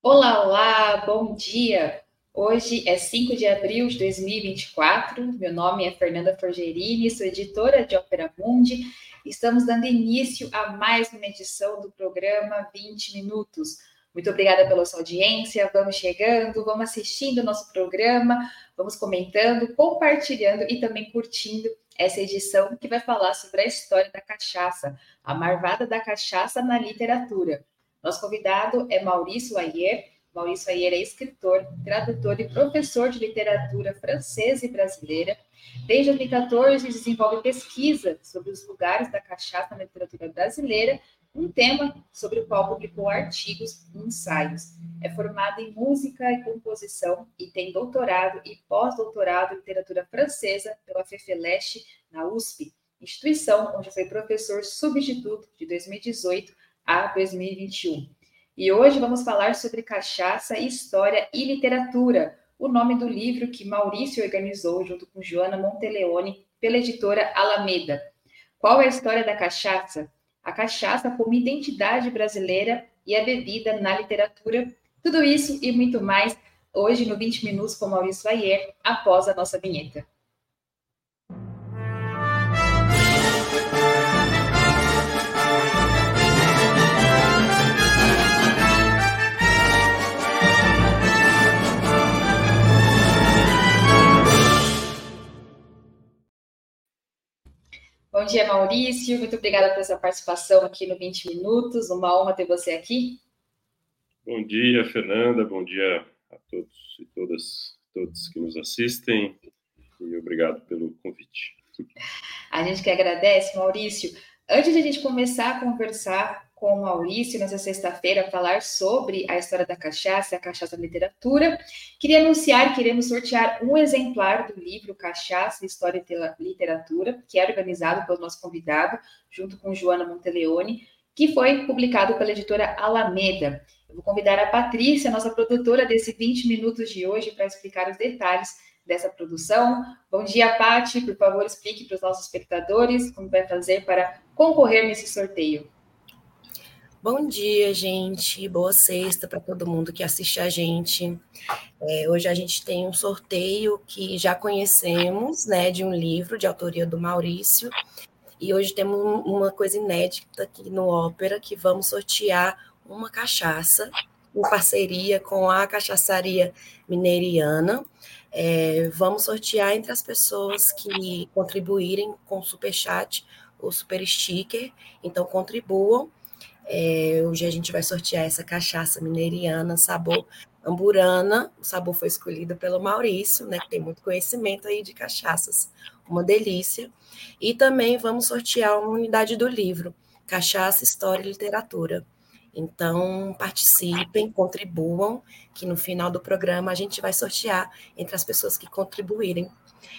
Olá, olá, bom dia! Hoje é 5 de abril de 2024. Meu nome é Fernanda Forgerini, sou editora de Opera Mundi. Estamos dando início a mais uma edição do programa 20 Minutos. Muito obrigada pela sua audiência. Vamos chegando, vamos assistindo o nosso programa, vamos comentando, compartilhando e também curtindo essa edição que vai falar sobre a história da cachaça, a marvada da cachaça na literatura. Nosso convidado é Maurício Ayer. Maurício Ayer é escritor, tradutor e professor de literatura francesa e brasileira. Desde 2014, desenvolve pesquisa sobre os lugares da cachaça na literatura brasileira, um tema sobre o qual publicou artigos e ensaios. É formado em música e composição e tem doutorado e pós-doutorado em literatura francesa pela FEFELESH na USP, instituição onde foi professor substituto de 2018 a 2021. E hoje vamos falar sobre cachaça, história e literatura, o nome do livro que Maurício organizou junto com Joana Monteleone pela editora Alameda. Qual é a história da cachaça? A cachaça como identidade brasileira e a bebida na literatura. Tudo isso e muito mais hoje no 20 Minutos com Maurício Ayer, após a nossa vinheta. Bom dia, Maurício. Muito obrigada pela sua participação aqui no 20 Minutos. Uma honra ter você aqui. Bom dia, Fernanda. Bom dia a todos e todos que nos assistem. E obrigado pelo convite. A gente que agradece, Maurício. Antes de a gente começar a conversar com o Maurício nessa sexta-feira, falar sobre a história da cachaça, a cachaça da literatura, queria anunciar que iremos sortear um exemplar do livro Cachaça, História e Literatura, que é organizado pelo nosso convidado, junto com Joana Monteleone, que foi publicado pela editora Alameda. Eu vou convidar a Patrícia, nossa produtora desse 20 minutos de hoje, para explicar os detalhes dessa produção. Bom dia, Paty. Por favor, explique para os nossos espectadores como vai fazer para concorrer nesse sorteio. Bom dia, gente. Boa sexta para todo mundo que assiste a gente. Hoje a gente tem um sorteio que já conhecemos, né, de um livro de autoria do Maurício. E hoje temos uma coisa inédita aqui no Ópera, que vamos sortear uma cachaça em parceria com a Cachaçaria Mineiriana. Vamos sortear entre as pessoas que contribuírem com o Superchat ou Super Sticker. Então, contribuam. Hoje a gente vai sortear essa cachaça mineiriana, sabor amburana. O sabor foi escolhido pelo Maurício, né, que tem muito conhecimento aí de cachaças. Uma delícia. E também vamos sortear uma unidade do livro, Cachaça, História e Literatura. Então, participem, contribuam, que no final do programa a gente vai sortear entre as pessoas que contribuírem.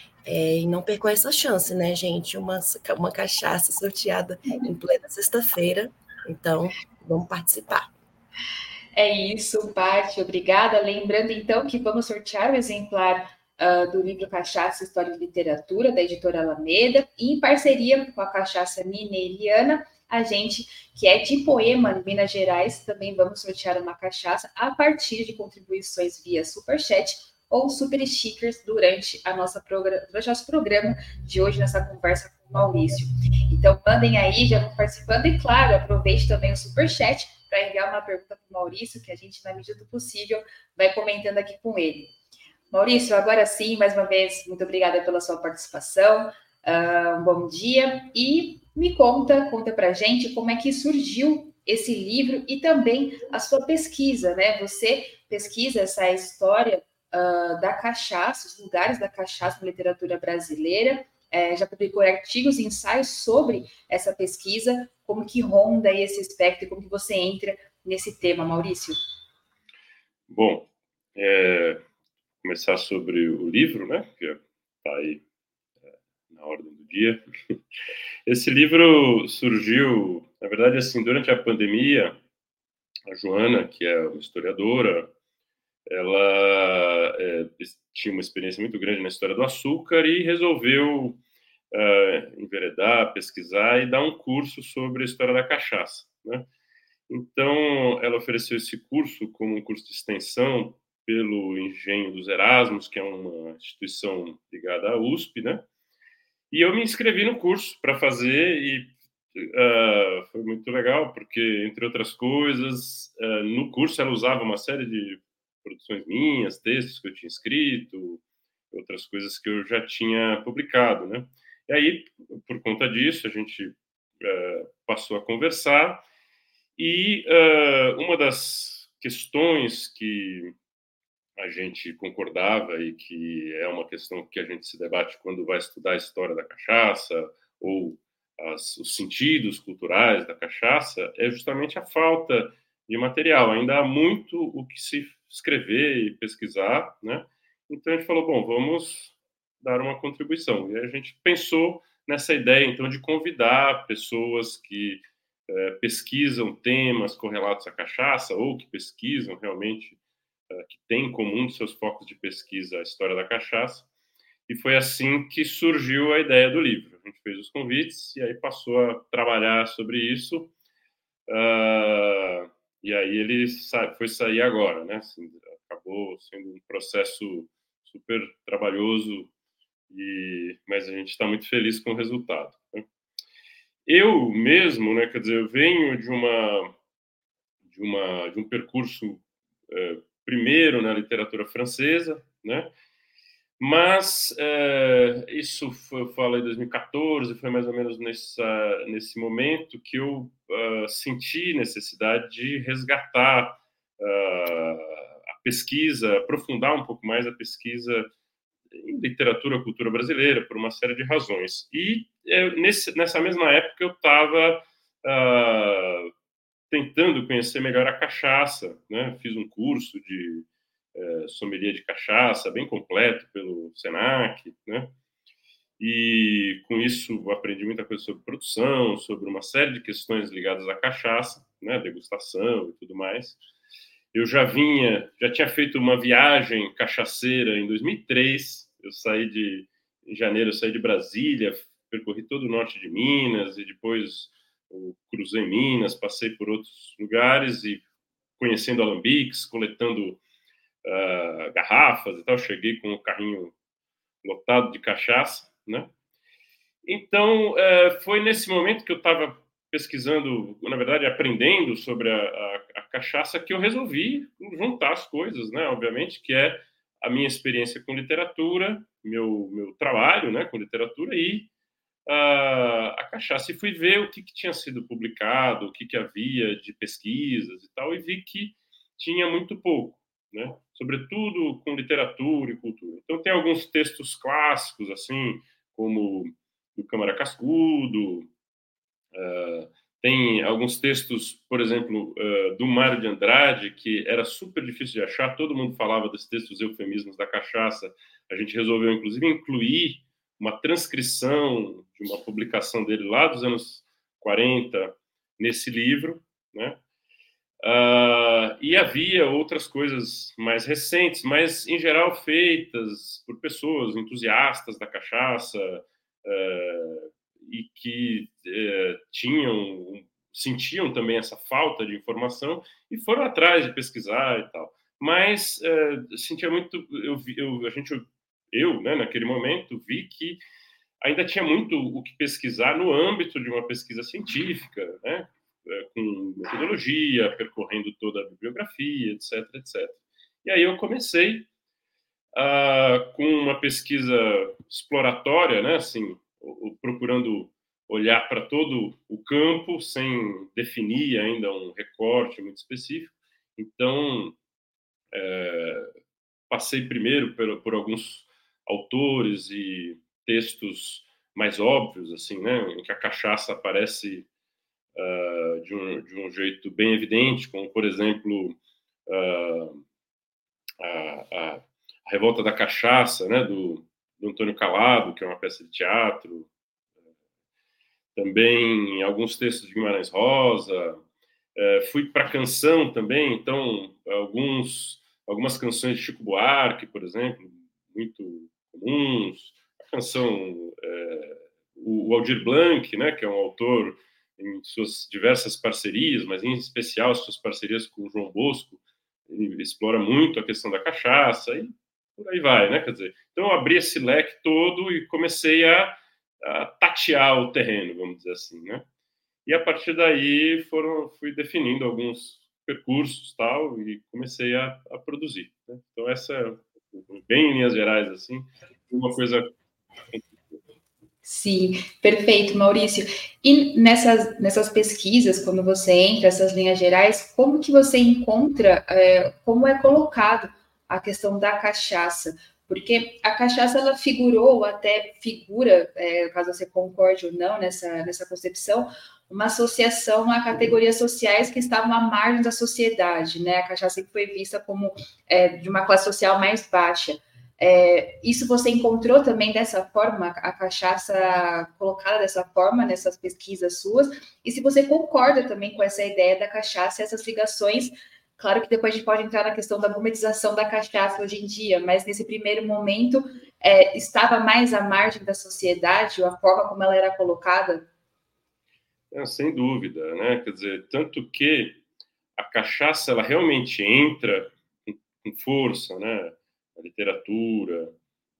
E não percam essa chance, né, gente? Uma cachaça sorteada em plena sexta-feira. Então, vamos participar. É isso, Paty, obrigada. Lembrando, então, que vamos sortear o exemplar do livro Cachaça, História e Literatura, da editora Alameda, e em parceria com a Cachaça Mineiriana, a gente que é de Poema, Minas Gerais, também vamos sortear uma cachaça a partir de contribuições via Superchat ou Super Stickers durante nosso programa de hoje, nessa conversa com o Maurício. Então, mandem aí, já vão participando, e claro, aproveite também o Superchat para enviar uma pergunta para o Maurício, que a gente, na medida do possível, vai comentando aqui com ele. Maurício, agora sim, mais uma vez, muito obrigada pela sua participação. Um bom dia. E me conta para a gente como é que surgiu esse livro e também a sua pesquisa, né? Você pesquisa essa história da cachaça, os lugares da cachaça na literatura brasileira, já publicou artigos e ensaios sobre essa pesquisa, como que ronda esse espectro, como que você entra nesse tema, Maurício? Bom, começar sobre o livro, né, que está aí na ordem do dia. Esse livro surgiu, na verdade, assim, durante a pandemia. A Joana, que é uma historiadora, ela tinha uma experiência muito grande na história do açúcar e resolveu enveredar, pesquisar e dar um curso sobre a história da cachaça, né? Então, ela ofereceu esse curso como um curso de extensão pelo Engenho dos Erasmos, que é uma instituição ligada à USP, né? E eu me inscrevi no curso para fazer e foi muito legal, porque, entre outras coisas, no curso ela usava uma série de produções minhas, textos que eu tinha escrito, outras coisas que eu já tinha publicado, né? E aí, por conta disso, a gente passou a conversar e uma das questões que a gente concordava e que é uma questão que a gente se debate quando vai estudar a história da cachaça ou os sentidos culturais da cachaça é justamente a falta de material. Ainda há muito o que se escrever e pesquisar, né? Então a gente falou, bom, vamos dar uma contribuição. E a gente pensou nessa ideia, então, de convidar pessoas que pesquisam temas correlatos à cachaça ou que pesquisam realmente que tem em comum dos seus focos de pesquisa a história da cachaça. E foi assim que surgiu a ideia do livro. A gente fez os convites e aí passou a trabalhar sobre isso. E aí ele foi sair agora, né? Assim, acabou sendo um processo super trabalhoso, mas a gente está muito feliz com o resultado, né? Eu mesmo, né? Quer dizer, eu venho de um percurso primeiro na literatura francesa, né? Mas isso eu falo em 2014, foi mais ou menos nesse momento que eu senti necessidade de resgatar a pesquisa, aprofundar um pouco mais a pesquisa em literatura, cultura brasileira, por uma série de razões. E nessa mesma época eu estava tentando conhecer melhor a cachaça, né? Fiz um curso de sommelier de cachaça, bem completo pelo Senac, né? E com isso aprendi muita coisa sobre produção, sobre uma série de questões ligadas à cachaça, né? Degustação e tudo mais. Eu já tinha feito uma viagem cachaceira em 2003. Em janeiro, eu saí de Brasília, percorri todo o norte de Minas e depois eu cruzei Minas, passei por outros lugares e conhecendo alambiques, coletando garrafas e tal. Cheguei com o carrinho lotado de cachaça, né? Então, foi nesse momento que eu estava pesquisando, na verdade, aprendendo sobre a cachaça, que eu resolvi juntar as coisas, né? Obviamente, que é a minha experiência com literatura, meu trabalho, né, com literatura e a cachaça. E fui ver o que tinha sido publicado, o que havia de pesquisas e tal, e vi que tinha muito pouco, né? Sobretudo com literatura e cultura. Então, tem alguns textos clássicos, assim, como do Câmara Cascudo, tem alguns textos, por exemplo, do Mário de Andrade, que era super difícil de achar, todo mundo falava dos textos eufemismos da cachaça. A gente resolveu, inclusive, incluir uma transcrição de uma publicação dele lá dos anos 40 nesse livro, né? E havia outras coisas mais recentes, mas, em geral, feitas por pessoas entusiastas da cachaça, e que sentiam também essa falta de informação e foram atrás de pesquisar e tal. Mas sentia muito, né, naquele momento vi que ainda tinha muito o que pesquisar no âmbito de uma pesquisa científica, né, com metodologia, percorrendo toda a bibliografia, etc, etc. E aí eu comecei com uma pesquisa exploratória, né, assim, procurando olhar para todo o campo sem definir ainda um recorte muito específico. Então, passei primeiro por alguns autores e textos mais óbvios, assim, né, em que a cachaça aparece de um jeito bem evidente, como, por exemplo, a Revolta da Cachaça, né, do Antônio Calado, que é uma peça de teatro. Também alguns textos de Guimarães Rosa. Fui para a canção também, então algumas canções de Chico Buarque, por exemplo, muito comuns. A canção, o Aldir Blanc, né, que é um autor em suas diversas parcerias, mas em especial suas parcerias com o João Bosco, ele explora muito a questão da cachaça e por aí vai, né? Quer dizer, então eu abri esse leque todo e comecei a tatear o terreno, vamos dizer assim, né? E a partir daí fui definindo alguns percursos tal e comecei a produzir, né? Então essa é, bem em linhas gerais assim, uma coisa. Sim, perfeito, Maurício. E nessas pesquisas, quando você entra, essas linhas gerais, como que você encontra, como é colocado a questão da cachaça? Porque a cachaça, ela figurou, até figura, caso você concorde ou não nessa concepção, uma associação a categorias sociais que estavam à margem da sociedade, né? A cachaça sempre foi vista como de uma classe social mais baixa. Isso você encontrou também dessa forma, a cachaça colocada dessa forma nessas pesquisas suas? E se você concorda também com essa ideia da cachaça e essas ligações, claro que depois a gente pode entrar na questão da gourmetização da cachaça hoje em dia, mas nesse primeiro momento estava mais à margem da sociedade, ou a forma como ela era colocada? Sem dúvida, né? Quer dizer, tanto que a cachaça ela realmente entra com força, né? Na literatura,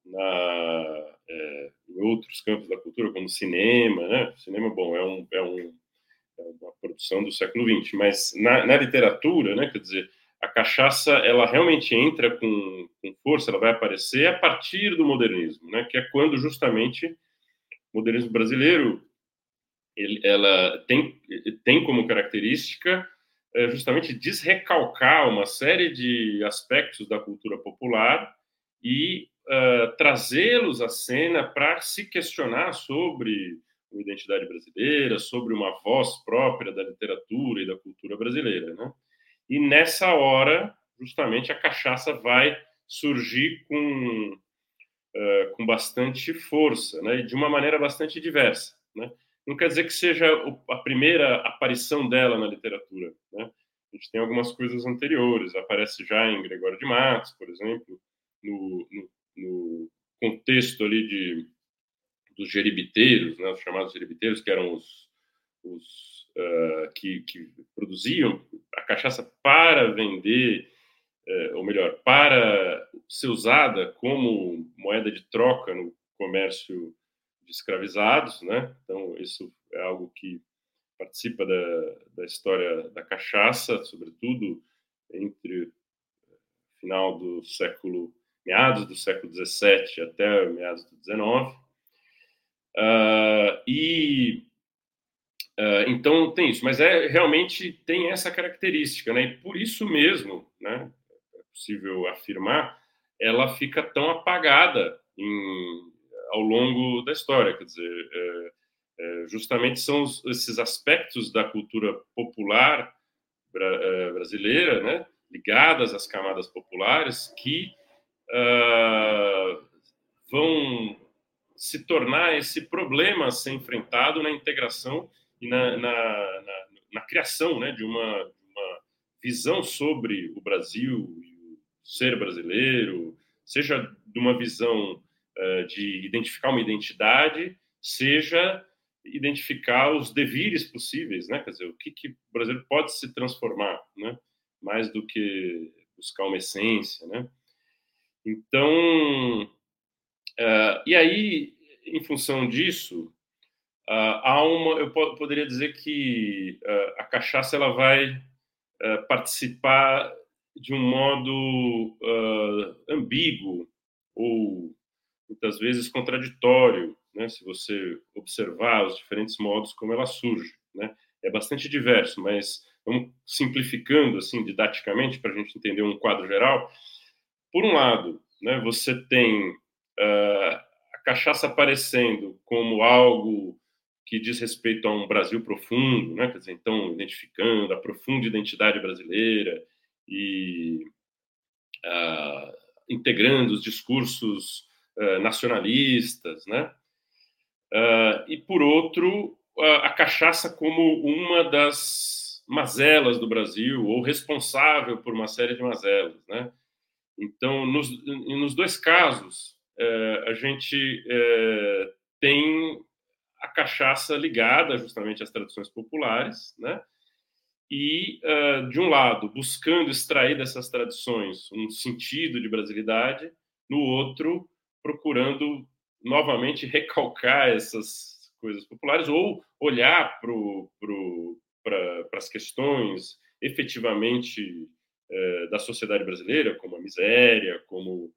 em outros campos da cultura, como cinema, né? Cinema, bom, é uma produção do século XX, mas na literatura, né? Quer dizer, a cachaça ela realmente entra com força, ela vai aparecer a partir do modernismo, né? Que é quando justamente o modernismo brasileiro ela tem como característica justamente desrecalcar uma série de aspectos da cultura popular e trazê-los à cena para se questionar sobre a identidade brasileira, sobre uma voz própria da literatura e da cultura brasileira, né? E nessa hora, justamente, a cachaça vai surgir com bastante força, né? E de uma maneira bastante diversa, né? Não quer dizer que seja a primeira aparição dela na literatura, né? A gente tem algumas coisas anteriores, aparece já em Gregório de Matos, por exemplo, no contexto ali dos geribiteiros, né, os chamados geribiteiros, que eram que produziam a cachaça para vender, ou melhor, para ser usada como moeda de troca no comércio de escravizados, né? Então, isso é algo que participa da história da cachaça, sobretudo entre final do século, meados do século XVII até meados do XIX. Então tem isso, mas realmente tem essa característica, né? E por isso mesmo, né, é possível afirmar, ela fica tão apagada ao longo da história. Quer dizer, justamente são esses aspectos da cultura popular brasileira, né, ligadas às camadas populares, que vão se tornar esse problema a ser enfrentado na integração e na criação, né, de uma visão sobre o Brasil e o ser brasileiro, seja de uma visão de identificar uma identidade, seja identificar os devires possíveis, né? Quer dizer, o que o brasileiro pode se transformar, né? Mais do que buscar uma essência, né? Então, e aí, em função disso, eu poderia dizer que a cachaça ela vai participar de um modo ambíguo ou muitas vezes contraditório, né? Se você observar os diferentes modos como ela surge, né? É bastante diverso, mas vamos simplificando assim didaticamente para a gente entender um quadro geral. Por um lado, né, você tem a cachaça aparecendo como algo que diz respeito a um Brasil profundo, né? Quer dizer, então, identificando a profunda identidade brasileira e integrando os discursos nacionalistas, né? E, por outro, a cachaça como uma das mazelas do Brasil, ou responsável por uma série de mazelas, né? Então, nos dois casos, a gente tem a cachaça ligada justamente às tradições populares, né? E, de um lado, buscando extrair dessas tradições um sentido de brasilidade, no outro, procurando novamente recalcar essas coisas populares ou olhar para as questões efetivamente da sociedade brasileira, como a miséria, como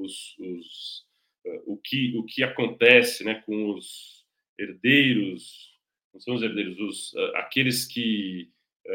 o que acontece, né, com os herdeiros, não são os herdeiros, aqueles que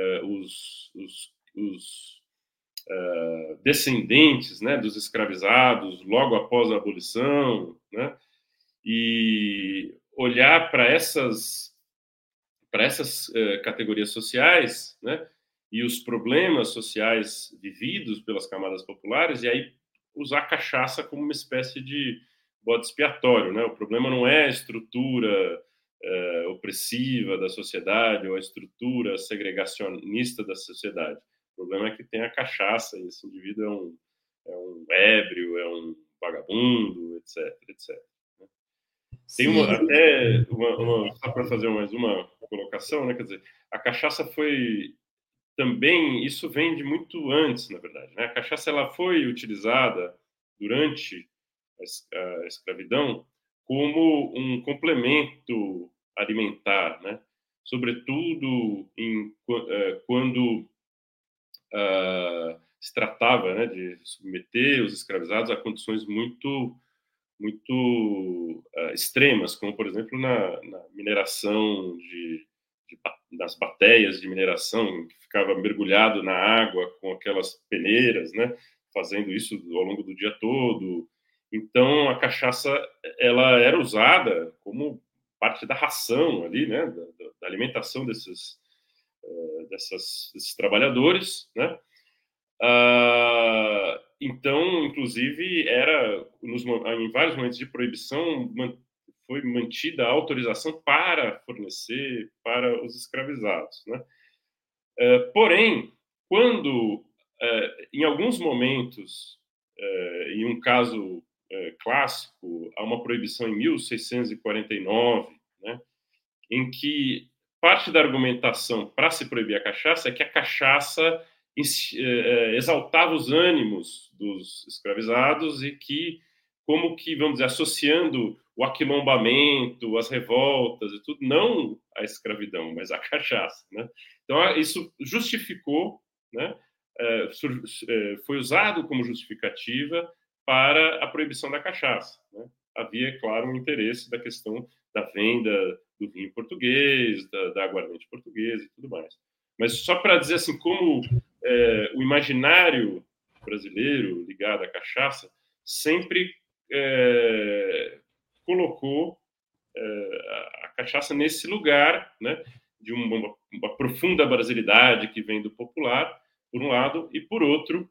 os descendentes, né, dos escravizados logo após a abolição, né, e olhar para essas categorias sociais, né, e os problemas sociais vividos pelas camadas populares, e aí usar a cachaça como uma espécie de bode expiatório, né? O problema não é a estrutura opressiva da sociedade ou a estrutura segregacionista da sociedade. O problema é que tem a cachaça e esse indivíduo é um ébrio, é um vagabundo, etc, etc. Tem só para fazer mais uma colocação, né? Quer dizer, a cachaça foi também, isso vem de muito antes, na verdade, né? A cachaça ela foi utilizada durante a escravidão como um complemento alimentar, né? Sobretudo quando se tratava, né, de submeter os escravizados a condições muito extremas, como, por exemplo, na mineração das bateias de mineração, que ficava mergulhado na água com aquelas peneiras, né, fazendo isso ao longo do dia todo. Então, a cachaça ela era usada como parte da ração ali, né, da alimentação desses trabalhadores, né? Então, inclusive, em vários momentos de proibição, foi mantida a autorização para fornecer para os escravizados, né? Porém, quando, em alguns momentos, em um caso clássico, há uma proibição em 1649, né, em que parte da argumentação para se proibir a cachaça é que a cachaça exaltava os ânimos dos escravizados e que, como que, vamos dizer, associando o aquilombamento, as revoltas e tudo, não a escravidão, mas a cachaça, né? Então, isso justificou, né? Foi usado como justificativa para a proibição da cachaça, né? Havia, claro, um interesse da questão da venda do vinho português, da aguardente portuguesa e tudo mais. Mas só para dizer assim, como o imaginário brasileiro ligado à cachaça sempre colocou a cachaça nesse lugar, né, de uma profunda brasilidade que vem do popular, por um lado, e por outro,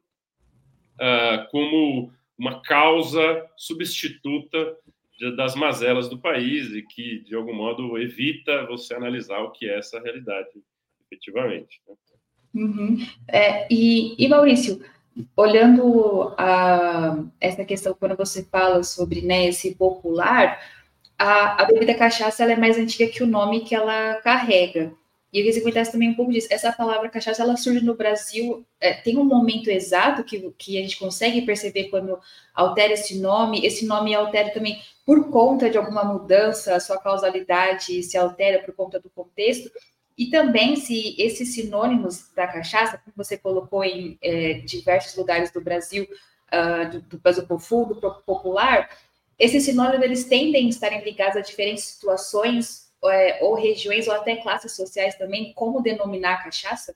como uma causa substituta das mazelas do país e que, de algum modo, evita você analisar o que é essa realidade, efetivamente. Né? Uhum. E Maurício, olhando essa questão, quando você fala sobre, né, esse popular, a bebida cachaça ela é mais antiga que o nome que ela carrega. E eu queria que você comentasse também um pouco disso. Essa palavra cachaça, ela surge no Brasil, tem um momento exato que a gente consegue perceber quando altera esse nome altera também por conta de alguma mudança, a sua causalidade se altera por conta do contexto, e também se esses sinônimos da cachaça, como você colocou em diversos lugares do Brasil, do Brasil profundo, popular, esses sinônimos eles tendem a estarem ligados a diferentes situações ou regiões ou até classes sociais também. Como denominar a cachaça?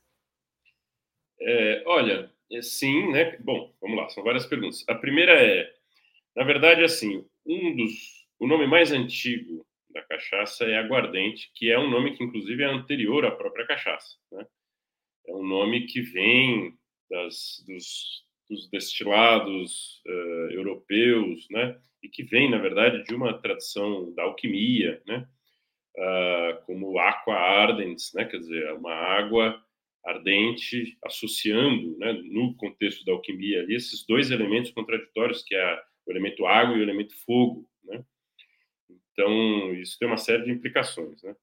Olha, sim, né? Bom, vamos lá, são várias perguntas. A primeira é, na verdade, assim, o nome mais antigo da cachaça é aguardente, que é um nome que, inclusive, é anterior à própria cachaça, né? É um nome que vem dos destilados europeus, né? E que vem, na verdade, de uma tradição da alquimia, né? Como aqua ardens, né? Quer dizer, uma água ardente associando, né, no contexto da alquimia ali, esses dois elementos contraditórios, que é o elemento água e o elemento fogo, né? Então, isso tem uma série de implicações, né?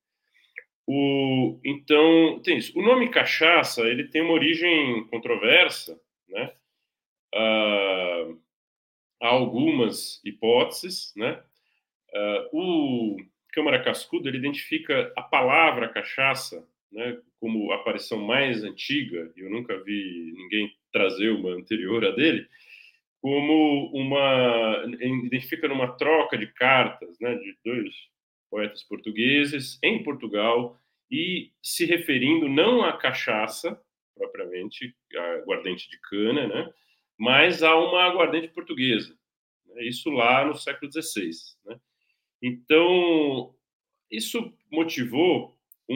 Então, tem isso. O nome cachaça, ele tem uma origem controversa, né? Há algumas hipóteses, né? O Câmara Cascudo, ele identifica a palavra cachaça, né, como a aparição mais antiga, e eu nunca vi ninguém trazer uma anterior a dele, como identifica numa troca de cartas, né, de dois poetas portugueses em Portugal, e se referindo não à cachaça propriamente, a aguardente de cana, né, mas a uma aguardente portuguesa, né, isso lá no século XVI, né. Então isso motivou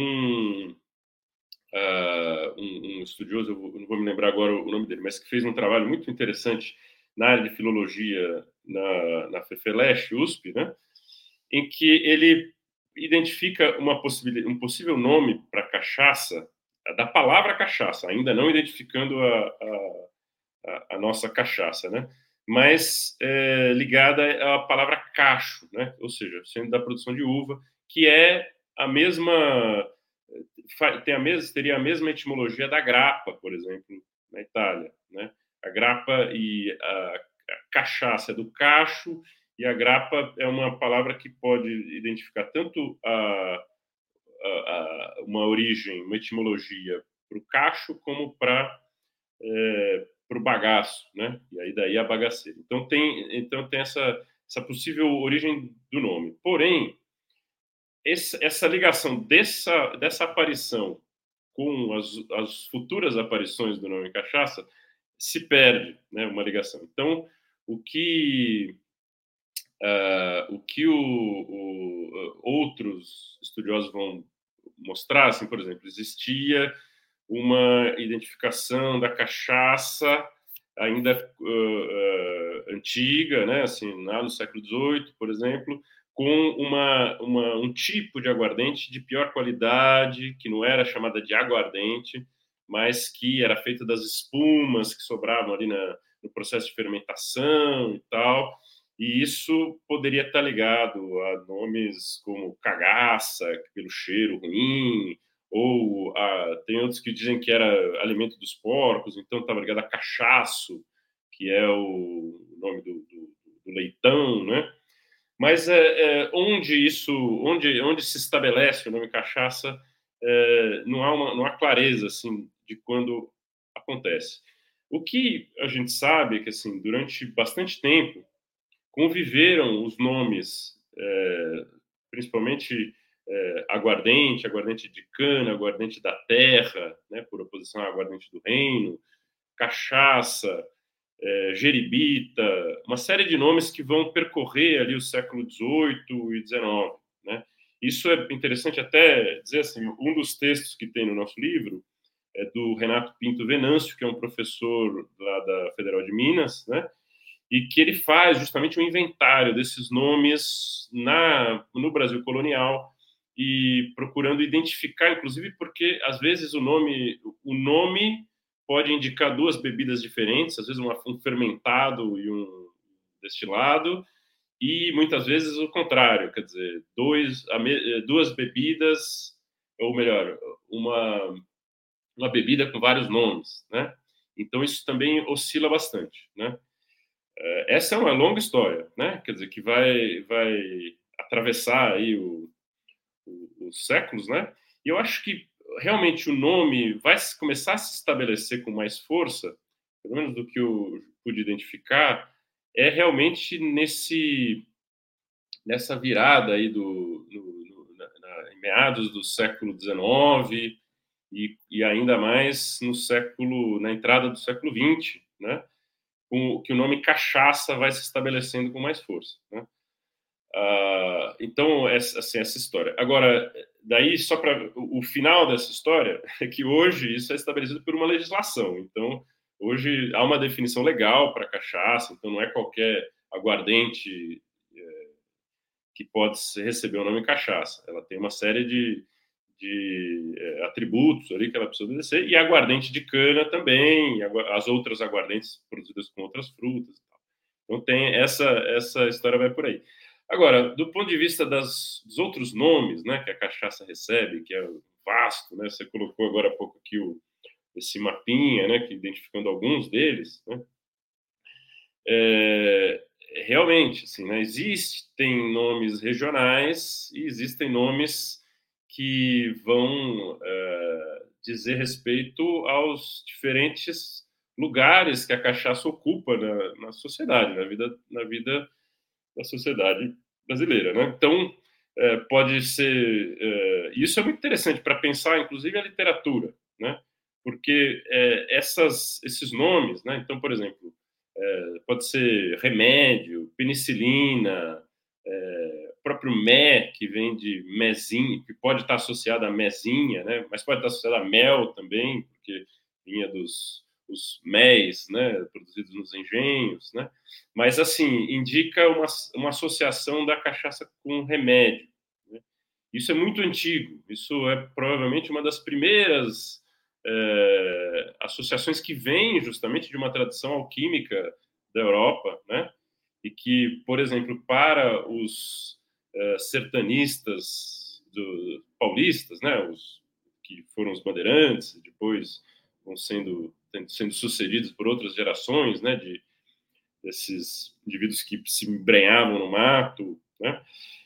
um estudioso, eu não vou me lembrar agora o nome dele, mas que fez um trabalho muito interessante na área de filologia na FEFELESH, USP, né? Em que ele identifica um possível nome para cachaça, da palavra cachaça, ainda não identificando a nossa cachaça, né? Mas ligada à palavra cacho, né? Ou seja, sendo da produção de uva, que é a mesma teria a mesma etimologia da grappa, por exemplo, na Itália, né? A grappa e a cachaça é do cacho, e a grappa é uma palavra que pode identificar tanto uma origem, uma etimologia para o cacho, como para o bagaço, né? E aí daí a bagaceira. Então tem essa possível origem do nome. Porém, essa ligação dessa aparição com as futuras aparições do nome cachaça se perde, né? Uma ligação. Então, o que outros estudiosos vão mostrar, assim, por exemplo, existia uma identificação da cachaça ainda antiga, né, assim, lá no século XVIII, por exemplo, com um tipo de aguardente de pior qualidade, que não era chamada de aguardente, mas que era feita das espumas que sobravam ali no processo de fermentação e tal, e isso poderia estar ligado a nomes como cagaça, pelo cheiro ruim, ou tem outros que dizem que era alimento dos porcos, então estava ligado a cachaço, que é o nome do leitão, né? Mas onde se estabelece o nome cachaça, não há clareza assim de quando acontece. O que a gente sabe é que assim durante bastante tempo conviveram os nomes, principalmente aguardente de cana, aguardente da terra, né, por oposição à aguardente do reino, cachaça, jeribita, uma série de nomes que vão percorrer ali o século XVIII e XIX, né? Isso é interessante até dizer assim, um dos textos que tem no nosso livro é do Renato Pinto Venâncio, que é um professor lá da Federal de Minas, né? E que ele faz justamente um inventário desses nomes no Brasil colonial e procurando identificar, inclusive porque às vezes o nome pode indicar duas bebidas diferentes, às vezes um fermentado e um destilado, e muitas vezes o contrário, quer dizer, duas bebidas, ou melhor, uma bebida com vários nomes, né? Então isso também oscila bastante, né? Essa é uma longa história, né? Quer dizer, que vai atravessar aí os séculos, né? E eu acho que realmente o nome vai começar a se estabelecer com mais força, pelo menos do que eu pude identificar, é realmente nessa virada aí em meados do século XIX e ainda mais na entrada do século XX, né? Que o nome cachaça vai se estabelecendo com mais força, né? Então, essa história. Agora, daí, só para o final dessa história, é que hoje isso é estabelecido por uma legislação. Então, hoje há uma definição legal para cachaça, então não é qualquer aguardente que pode receber o nome cachaça. Ela tem uma série de atributos ali que ela precisa obedecer, e aguardente de cana também, as outras aguardentes produzidas com outras frutas. Então, tem essa história vai por aí. Agora, do ponto de vista dos outros nomes, né, que a cachaça recebe, que é vasto, né, você colocou agora há pouco aqui esse mapinha, né, que identificando alguns deles, né, realmente, assim, né, existem nomes regionais e existem nomes que vão dizer respeito aos diferentes lugares que a cachaça ocupa na sociedade, na vida da sociedade brasileira, né? Então, pode ser... isso é muito interessante para pensar, inclusive, a literatura, né? Porque esses nomes, né? Então, por exemplo, pode ser remédio, penicilina, próprio mé, que vem de mezinha, que pode estar associado a mezinha, né? Mas pode estar associado a mel também, porque vinha os méis, né? Produzidos nos engenhos, né? Mas, assim, indica uma associação da cachaça com remédio, né? Isso é muito antigo, isso é provavelmente uma das primeiras associações que vem justamente de uma tradição alquímica da Europa, né? E que, por exemplo, para os sertanistas paulistas, né? Os que foram os bandeirantes, depois vão sendo sucedidos por outras gerações, né? Desses indivíduos que se embrenhavam no mato, né?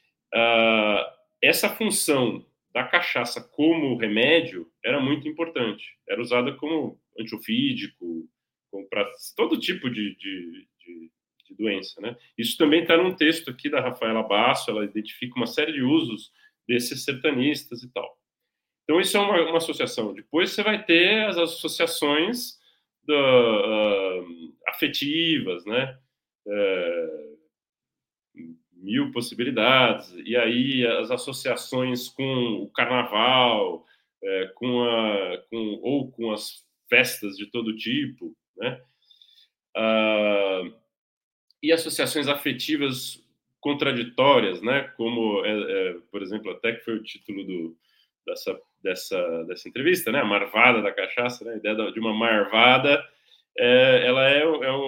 Essa função da cachaça como remédio era muito importante. Era usada como antiofídico, para todo tipo de doença, né? Isso também está num texto aqui da Rafaela Basso, ela identifica uma série de usos desses sertanistas e tal. Então, isso é uma associação. Depois você vai ter as associações afetivas, né? Mil possibilidades, e aí as associações com o carnaval, ou com as festas de todo tipo, né? E associações afetivas contraditórias, né? Como, por exemplo, até que foi o título dessa entrevista, né? A marvada da cachaça, né? A ideia de uma marvada, ela é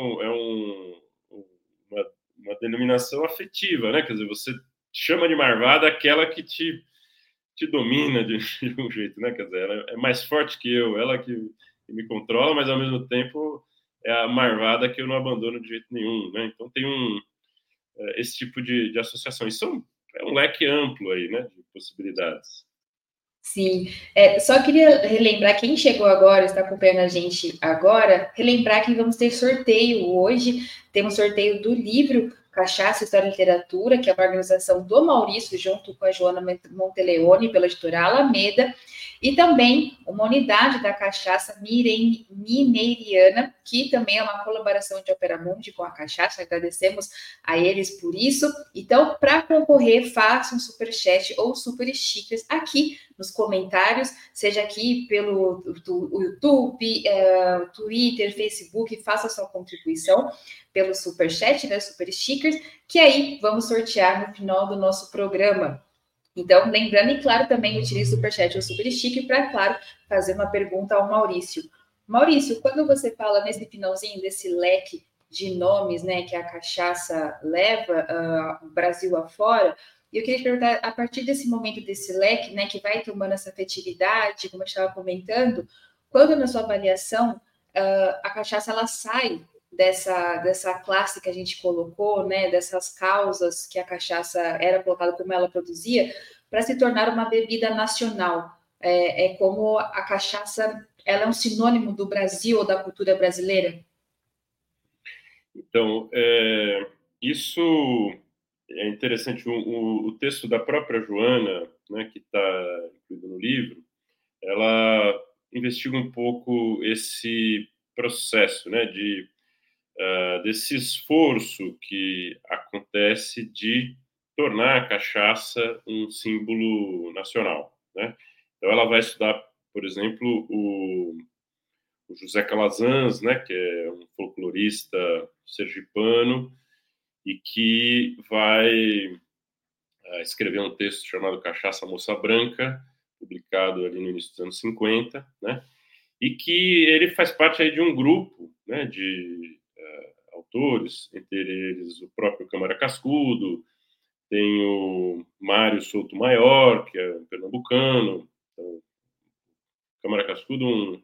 uma denominação afetiva, né? Quer dizer, você chama de marvada aquela que te domina de um jeito, né? Quer dizer, ela é mais forte que eu, ela que me controla, mas ao mesmo tempo é a marvada que eu não abandono de jeito nenhum, né? Então tem esse tipo de associação. Isso é um leque amplo aí, né? De possibilidades. Sim, só queria relembrar quem chegou agora, está acompanhando a gente agora, relembrar que vamos ter sorteio hoje. Temos sorteio do livro Cachaça, História e Literatura, que é uma organização do Maurício, junto com a Joana Monteleone, pela editora Alameda, e também uma unidade da cachaça mineiriana, que também é uma colaboração de Opera Mundi com a cachaça. Agradecemos a eles por isso. Então, para concorrer, faça um superchat ou super stickers aqui nos comentários, seja aqui pelo YouTube, Twitter, Facebook, faça a sua contribuição pelo superchat, né, super stickers, que aí vamos sortear no final do nosso programa. Então, lembrando, e claro, também utilize o superchat ou super sticker para, claro, fazer uma pergunta ao Maurício. Maurício, quando você fala nesse finalzinho desse leque de nomes, né, que a cachaça leva o Brasil afora, eu queria te perguntar, a partir desse momento desse leque, né, que vai tomando essa afetividade, como eu estava comentando, quando na sua avaliação a cachaça ela sai dessa classe que a gente colocou, né, dessas causas que a cachaça era colocada como ela produzia, para se tornar uma bebida nacional. Como a cachaça, ela é um sinônimo do Brasil ou da cultura brasileira? Então, isso é interessante. O texto da própria Joana, né, que está incluído no livro, ela investiga um pouco esse processo, né, desse esforço que acontece de tornar a cachaça um símbolo nacional, né? Então ela vai estudar, por exemplo, o José Calazans, né, que é um folclorista sergipano e que vai escrever um texto chamado Cachaça Moça Branca, publicado ali no início dos anos 50, né? E que ele faz parte aí de um grupo, né, de autores, entre eles o próprio Câmara Cascudo, tem o Mário Souto Maior, que é um pernambucano, então, Câmara Cascudo,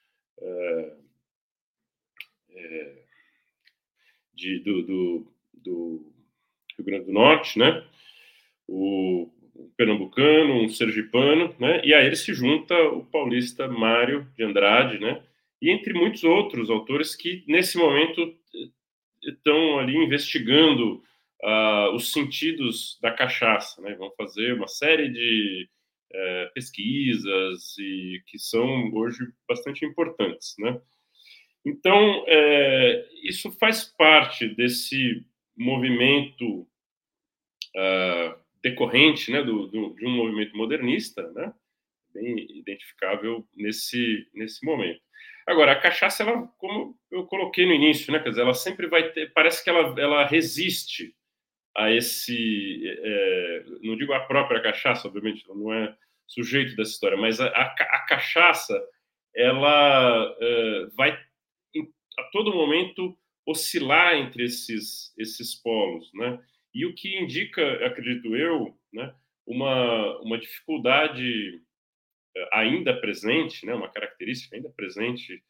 do Rio Grande do Norte, né? O pernambucano, um sergipano, né? E a ele se junta o paulista Mário de Andrade, né? E entre muitos outros autores que, nesse momento, estão ali investigando os sentidos da cachaça, né? Vão fazer uma série de pesquisas e que são hoje bastante importantes, né? Então, isso faz parte desse movimento decorrente, né, de um movimento modernista, né? Bem identificável nesse momento. Agora, a cachaça, ela, como eu coloquei no início, né, quer dizer, ela sempre vai ter, parece que ela resiste a esse, não digo a própria cachaça, obviamente, ela não é sujeito dessa história, mas a cachaça, ela vai a todo momento oscilar entre esses polos, né? E o que indica, acredito eu, né, uma dificuldade ainda presente, né, uma característica ainda presente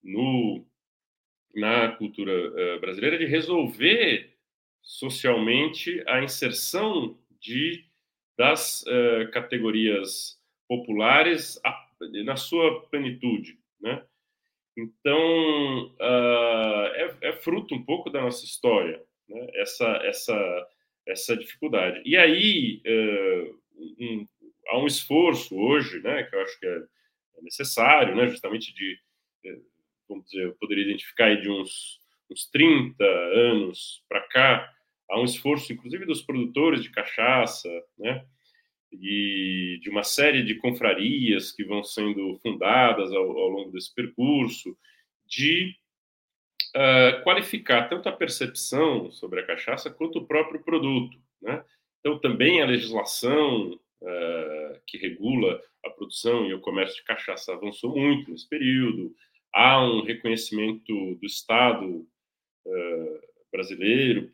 na cultura brasileira de resolver socialmente a inserção das categorias populares na sua plenitude, né? Então, é fruto um pouco da nossa história, né? Essa dificuldade. E aí, há um esforço hoje, né, que eu acho que é necessário, né, justamente vamos dizer, eu poderia identificar aí de uns 30 anos para cá, há um esforço, inclusive, dos produtores de cachaça, né, e de uma série de confrarias que vão sendo fundadas ao longo desse percurso, de qualificar tanto a percepção sobre a cachaça quanto o próprio produto, né? Então, também a legislação que regula a produção e o comércio de cachaça avançou muito nesse período. Há um reconhecimento do Estado brasileiro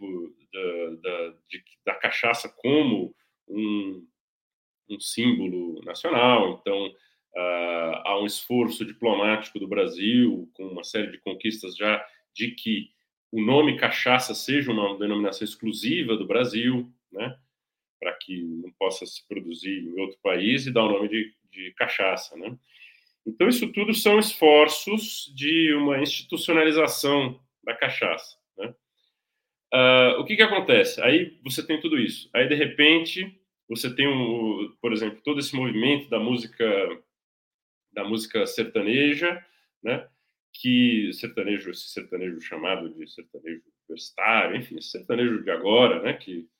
da cachaça como um símbolo nacional. Então, há um esforço diplomático do Brasil, com uma série de conquistas já, de que o nome cachaça seja uma denominação exclusiva do Brasil, né, para que não possa se produzir em outro país e dar o nome de cachaça, né. Então, isso tudo são esforços de uma institucionalização da cachaça, né. O que acontece? Aí você tem tudo isso. Aí, de repente, você tem, por exemplo, todo esse movimento da música sertaneja, né? Esse sertanejo chamado de sertanejo universitário, enfim, esse sertanejo de agora, né?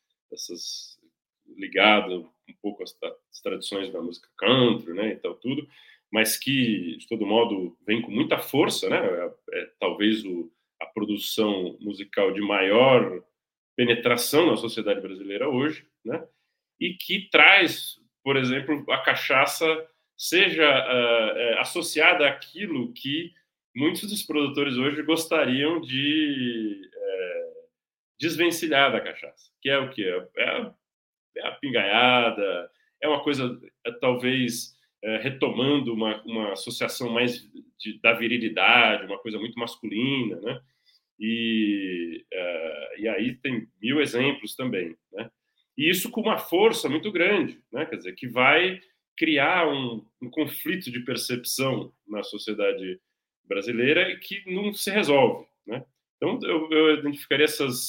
Ligado um pouco às tradições da música country, né? E tal, tudo, mas que, de todo modo, vem com muita força, né? Talvez a produção musical de maior penetração na sociedade brasileira hoje, né? E que traz, por exemplo, a cachaça seja associada àquilo que muitos dos produtores hoje gostariam de desvencilhar da cachaça, que é o quê? É a pingaiada, é uma coisa, talvez, retomando uma associação mais da virilidade, uma coisa muito masculina, né? E aí tem mil exemplos também, né? E isso com uma força muito grande, né? Quer dizer, que vai criar um conflito de percepção na sociedade brasileira e que não se resolve, né? Então, eu identificaria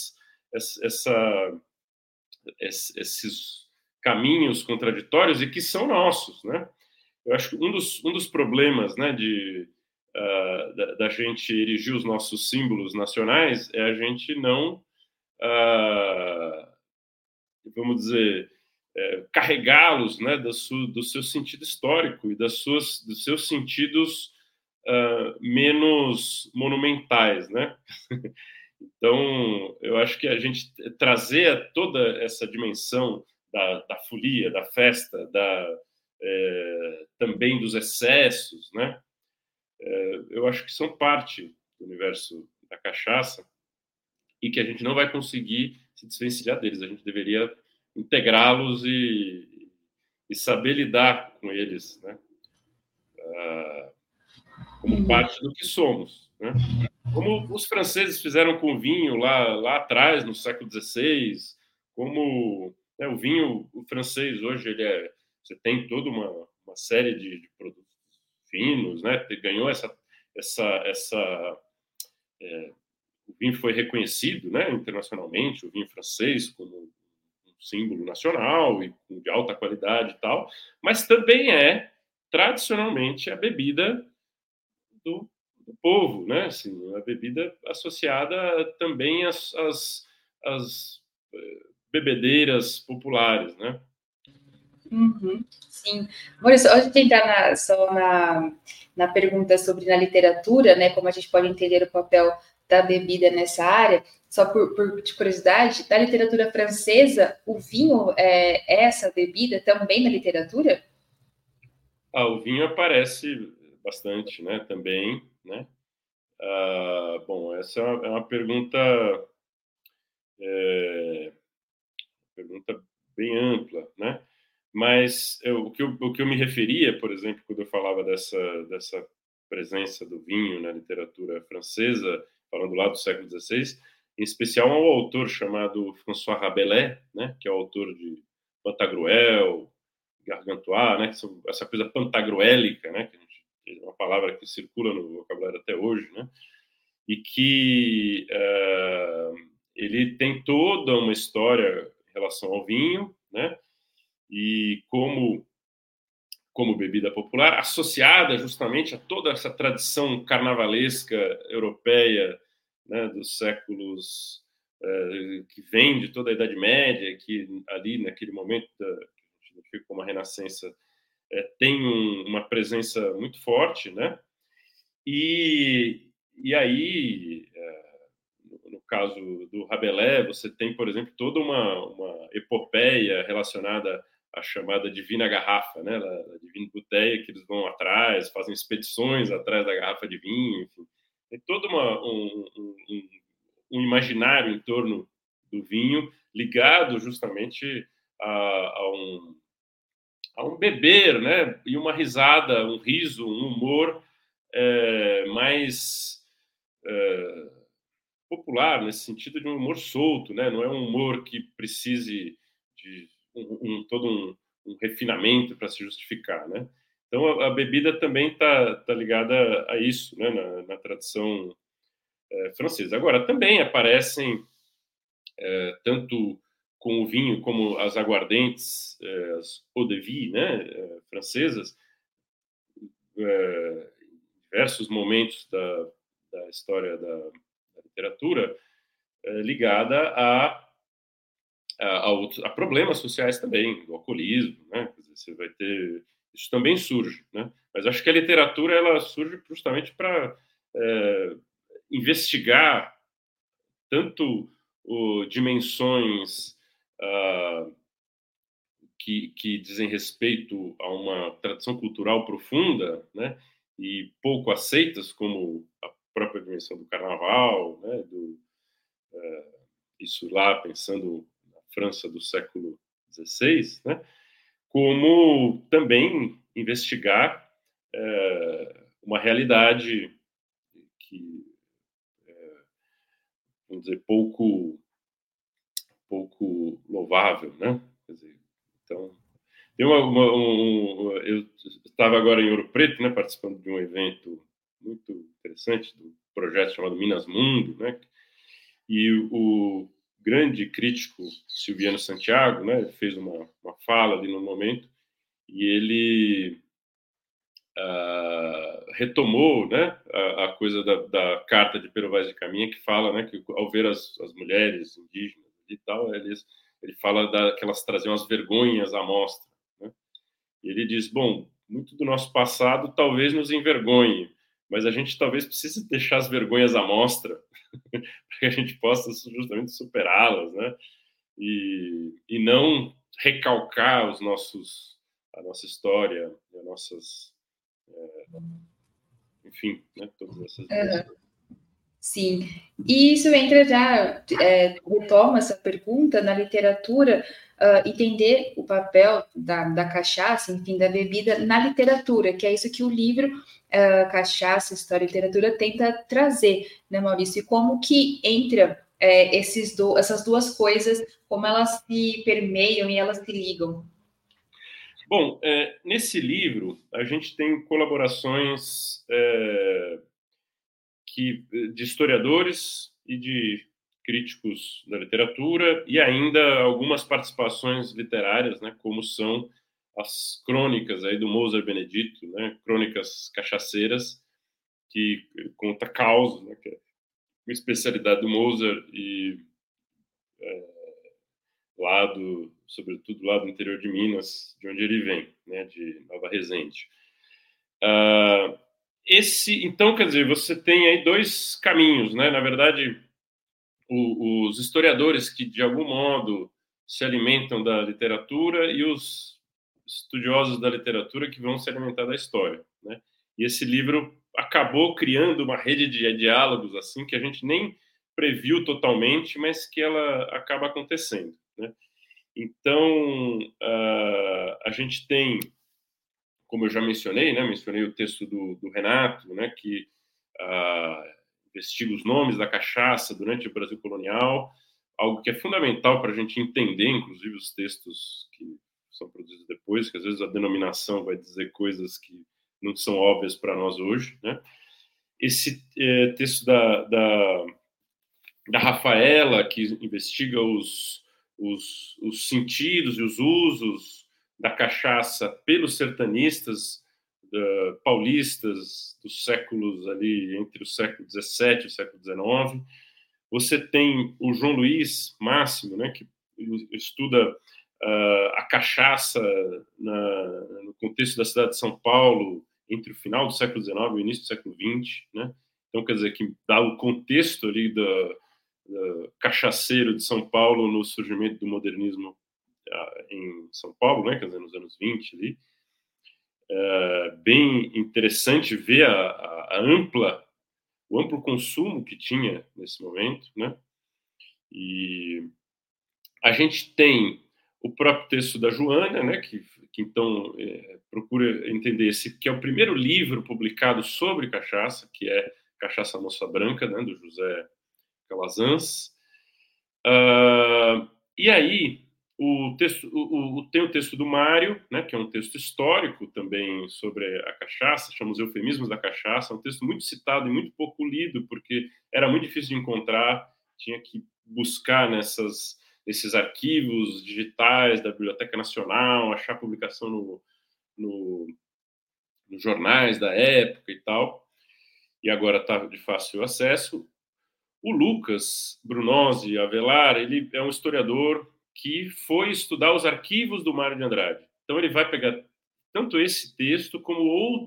esses caminhos contraditórios e que são nossos, né? Eu acho que um dos problemas, né, da gente erigir os nossos símbolos nacionais é a gente não, vamos dizer, carregá-los, né, do seu sentido histórico e dos seus sentidos menos monumentais, né? Então, eu acho que a gente trazer toda essa dimensão da folia, da festa, também dos excessos, né? Eu acho que são parte do universo da cachaça e que a gente não vai conseguir se desvencilhar deles. A gente deveria integrá-los e saber lidar com eles, né? Como parte do que somos, né? Como os franceses fizeram com o vinho lá atrás, no século XVI, como, né, o vinho o francês hoje você tem toda uma série de produtos finos, né? Ganhou o vinho foi reconhecido, né, internacionalmente, o vinho francês como um símbolo nacional e de alta qualidade e tal, mas também tradicionalmente a bebida do povo, né? Assim, a bebida associada também às bebedeiras populares, né? Sim. Maurício, antes de entrar na pergunta sobre na literatura, né, como a gente pode entender o papel da bebida nessa área, só por curiosidade, da literatura francesa, o vinho é essa bebida também na literatura? O vinho aparece bastante, né? Também, né? Bom, essa é uma pergunta bem ampla, né? Mas o que eu me referia, por exemplo, quando eu falava dessa presença do vinho na literatura francesa, falando lá do século XVI, em especial a um autor chamado François Rabelais, né? Que é o autor de Pantagruel, Gargantua, né? Essa coisa pantagruélica, né? Que é uma palavra que circula no vocabulário até hoje, né? E que ele tem toda uma história em relação ao vinho, né? E como bebida popular, associada justamente a toda essa tradição carnavalesca europeia, né, dos séculos que vem de toda a Idade Média, que ali naquele momento que a gente identifica como a Renascença tem uma presença muito forte, né? E aí, no caso do Rabelais, você tem, por exemplo, toda uma epopeia relacionada à chamada Divina Garrafa, né? A Divina Bouteille, que eles vão atrás, fazem expedições atrás da garrafa de vinho, enfim. Tem todo um imaginário em torno do vinho ligado justamente a um beber, né? E uma risada, um riso, um humor mais popular, nesse sentido de um humor solto, né? Não é um humor que precise de todo um refinamento para se justificar, né? Então a bebida também está ligada a isso, né? Na tradição francesa. Agora também aparecem tanto com o vinho como as aguardentes, as eau de vie, né? Francesas, em diversos momentos da história da literatura, ligada a problemas sociais também, do alcoolismo, né? Quer dizer, você vai ter isso também surge, né? Mas acho que a literatura ela surge justamente para investigar tanto dimensões que dizem respeito a uma tradição cultural profunda, né? E pouco aceitas, como a própria dimensão do carnaval, né? Isso lá pensando na França do século XVI, né? Como também investigar uma realidade que, vamos dizer, pouco louvável, né? Quer dizer, então, tem eu estava agora em Ouro Preto, né, participando de um evento muito interessante do projeto chamado Minas Mundo, né? E o grande crítico Silviano Santiago, né, fez uma fala ali no momento e ele retomou, né, a coisa da carta de Pero Vaz de Caminha, que fala, né, que ao ver as mulheres indígenas e tal, ele fala que elas traziam as vergonhas à mostra, né? E ele diz, bom, muito do nosso passado talvez nos envergonhe, mas a gente talvez precise deixar as vergonhas à mostra para que a gente possa justamente superá-las, né? E não recalcar a nossa história, as nossas, enfim, né? Todas essas dimensões. Sim, e isso entra já, retoma essa pergunta na literatura, entender o papel da cachaça, enfim, da bebida na literatura, que é isso que o livro Cachaça, História e Literatura tenta trazer, né, Maurício? E como que entra essas duas coisas, como elas se permeiam e elas se ligam? Bom, nesse livro a gente tem colaborações de historiadores e de críticos da literatura e ainda algumas participações literárias, né, como são as crônicas aí do Moser Benedito, né, crônicas cachaceiras, que conta causos, né, que é uma especialidade do Moser e sobretudo lá do interior de Minas, de onde ele vem, né, de Nova Resende. Então, quer dizer, você tem aí dois caminhos, né? Na verdade, os historiadores que, de algum modo, se alimentam da literatura e os estudiosos da literatura que vão se alimentar da história, né? E esse livro acabou criando uma rede de diálogos assim que a gente nem previu totalmente, mas que ela acaba acontecendo, né? Então, a gente tem, como eu já mencionei, né? Mencionei o texto do Renato, né? Que investiga os nomes da cachaça durante o Brasil colonial, algo que é fundamental para a gente entender, inclusive, os textos que são produzidos depois, que às vezes a denominação vai dizer coisas que não são óbvias para nós hoje, né? Esse texto da Rafaela, que investiga os sentidos e os usos da cachaça pelos sertanistas paulistas dos séculos ali, entre o século XVII e o século XIX. Você tem o João Luiz Máximo, né, que estuda a cachaça no contexto da cidade de São Paulo entre o final do século XIX e o início do século XX, né? Então, quer dizer, que dá o contexto ali do cachaceiro de São Paulo no surgimento do modernismo em São Paulo, né? Quer dizer, nos anos 20 ali. Bem interessante ver o amplo consumo que tinha nesse momento, né? E a gente tem o próprio texto da Joana, né? Que então procura entender que é o primeiro livro publicado sobre cachaça, que é Cachaça Moça Branca, né? Do José Calazans. E aí tem o texto do Mário, né, que é um texto histórico também sobre a cachaça, chama Os Eufemismos da Cachaça, um texto muito citado e muito pouco lido, porque era muito difícil de encontrar, tinha que buscar nesses arquivos digitais da Biblioteca Nacional, achar publicação nos jornais da época e tal, e agora está de fácil acesso. O Lucas Brunozzi Avelar, ele é um historiador que foi estudar os arquivos do Mário de Andrade. Então, ele vai pegar tanto esse texto como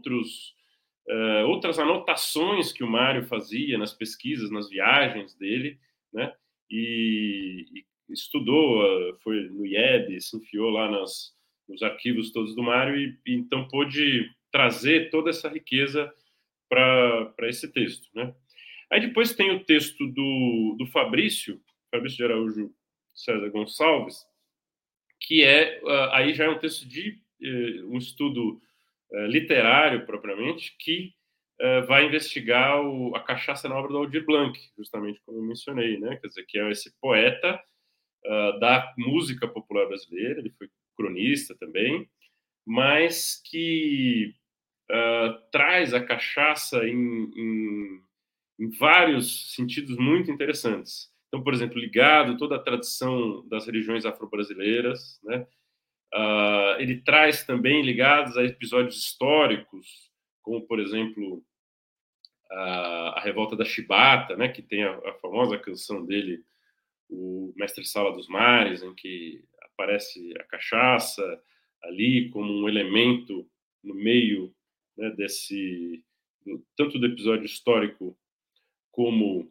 outras anotações que o Mário fazia nas pesquisas, nas viagens dele, né? E estudou, foi no IEB, se enfiou lá nos arquivos todos do Mário e então pôde trazer toda essa riqueza para esse texto, né? Aí depois tem o texto do Fabrício de Araújo César Gonçalves, que aí já é um texto de um estudo literário propriamente, que vai investigar a cachaça na obra do Aldir Blanc, justamente como eu mencionei, né? Quer dizer, que é esse poeta da música popular brasileira, ele foi cronista também, mas que traz a cachaça em vários sentidos muito interessantes. Então, por exemplo, ligado toda a tradição das religiões afro-brasileiras, né? Ele traz também ligados a episódios históricos, como, por exemplo, a Revolta da Chibata, né? Que tem a famosa canção dele, o Mestre Sala dos Mares, em que aparece a cachaça ali como um elemento no meio, né, tanto do episódio histórico como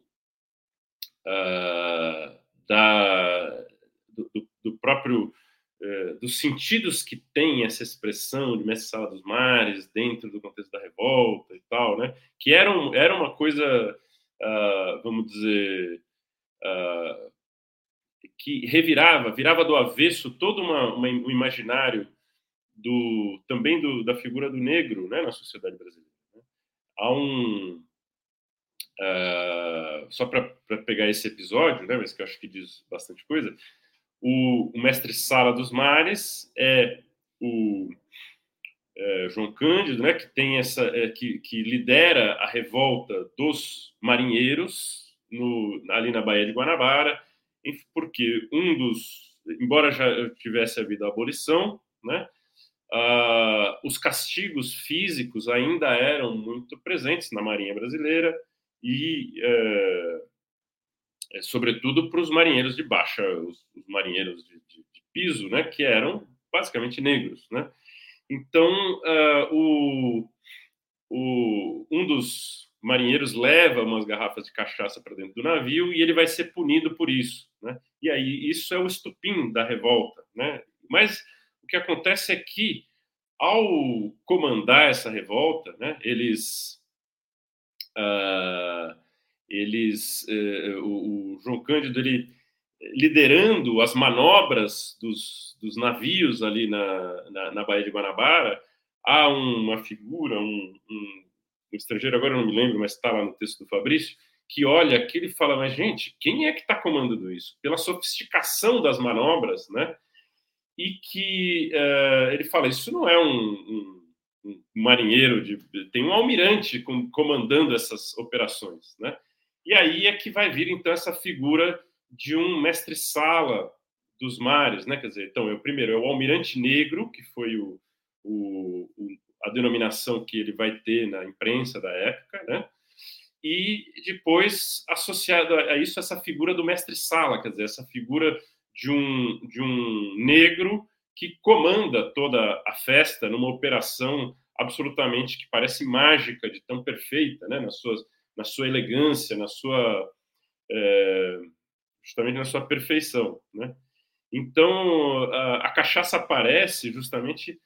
do próprio dos sentidos que tem essa expressão de Mestre Sala dos Mares dentro do contexto da revolta e tal, né? Que era uma coisa vamos dizer, que virava do avesso todo um imaginário também da figura do negro, né, na sociedade brasileira. Né? Há só para pegar esse episódio, né, mas que eu acho que diz bastante coisa, o mestre Sala dos Mares é o João Cândido, né, que tem que lidera a revolta dos marinheiros ali na Baía de Guanabara, porque embora já tivesse havido a abolição, né, os castigos físicos ainda eram muito presentes na Marinha Brasileira e, sobretudo, para os marinheiros de baixa, os marinheiros de piso, né, que eram basicamente negros, né? Então, um dos marinheiros leva umas garrafas de cachaça para dentro do navio e ele vai ser punido por isso, né? E aí isso é o estupim da revolta, né? Mas o que acontece é que, ao comandar essa revolta, né, o João Cândido, ele liderando as manobras dos navios ali na Baía de Guanabara, há uma figura, um estrangeiro, agora eu não me lembro, mas está lá no texto do Fabrício, que olha aquilo e fala, mas gente, quem é que está comandando isso? Pela sofisticação das manobras, né? E que ele fala, isso não é um marinheiro, tem um almirante comandando essas operações, né? E aí é que vai vir, então, essa figura de um mestre-sala dos mares, né? Quer dizer, então, primeiro é o almirante negro, que foi a denominação que ele vai ter na imprensa da época, né? E depois, associado a isso, essa figura do mestre-sala, quer dizer, essa figura de um negro que comanda toda a festa numa operação absolutamente que parece mágica, de tão perfeita, né? Na sua elegância, justamente na sua perfeição, né? Então, a cachaça aparece justamente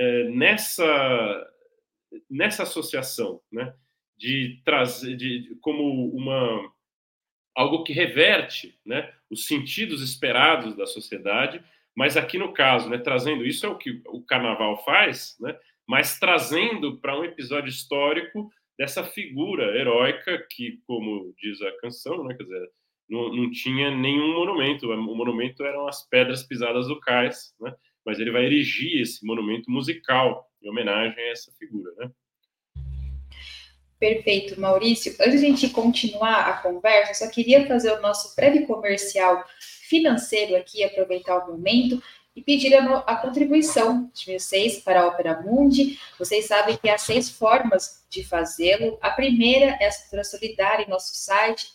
nessa associação, né? De trazer como algo que reverte, né, os sentidos esperados da sociedade, mas aqui no caso, né, trazendo isso é o que o carnaval faz, né, mas trazendo para um episódio histórico dessa figura heróica que, como diz a canção, né, quer dizer, não tinha nenhum monumento, o monumento eram as pedras pisadas do cais, né, mas ele vai erigir esse monumento musical em homenagem a essa figura, né. Perfeito, Maurício. Antes de a gente continuar a conversa, eu só queria fazer o nosso breve comercial financeiro aqui, aproveitar o momento e pedir a contribuição de vocês para a Opera Mundi. Vocês sabem que há 6 formas de fazê-lo. A primeira é a assinatura solidária em nosso site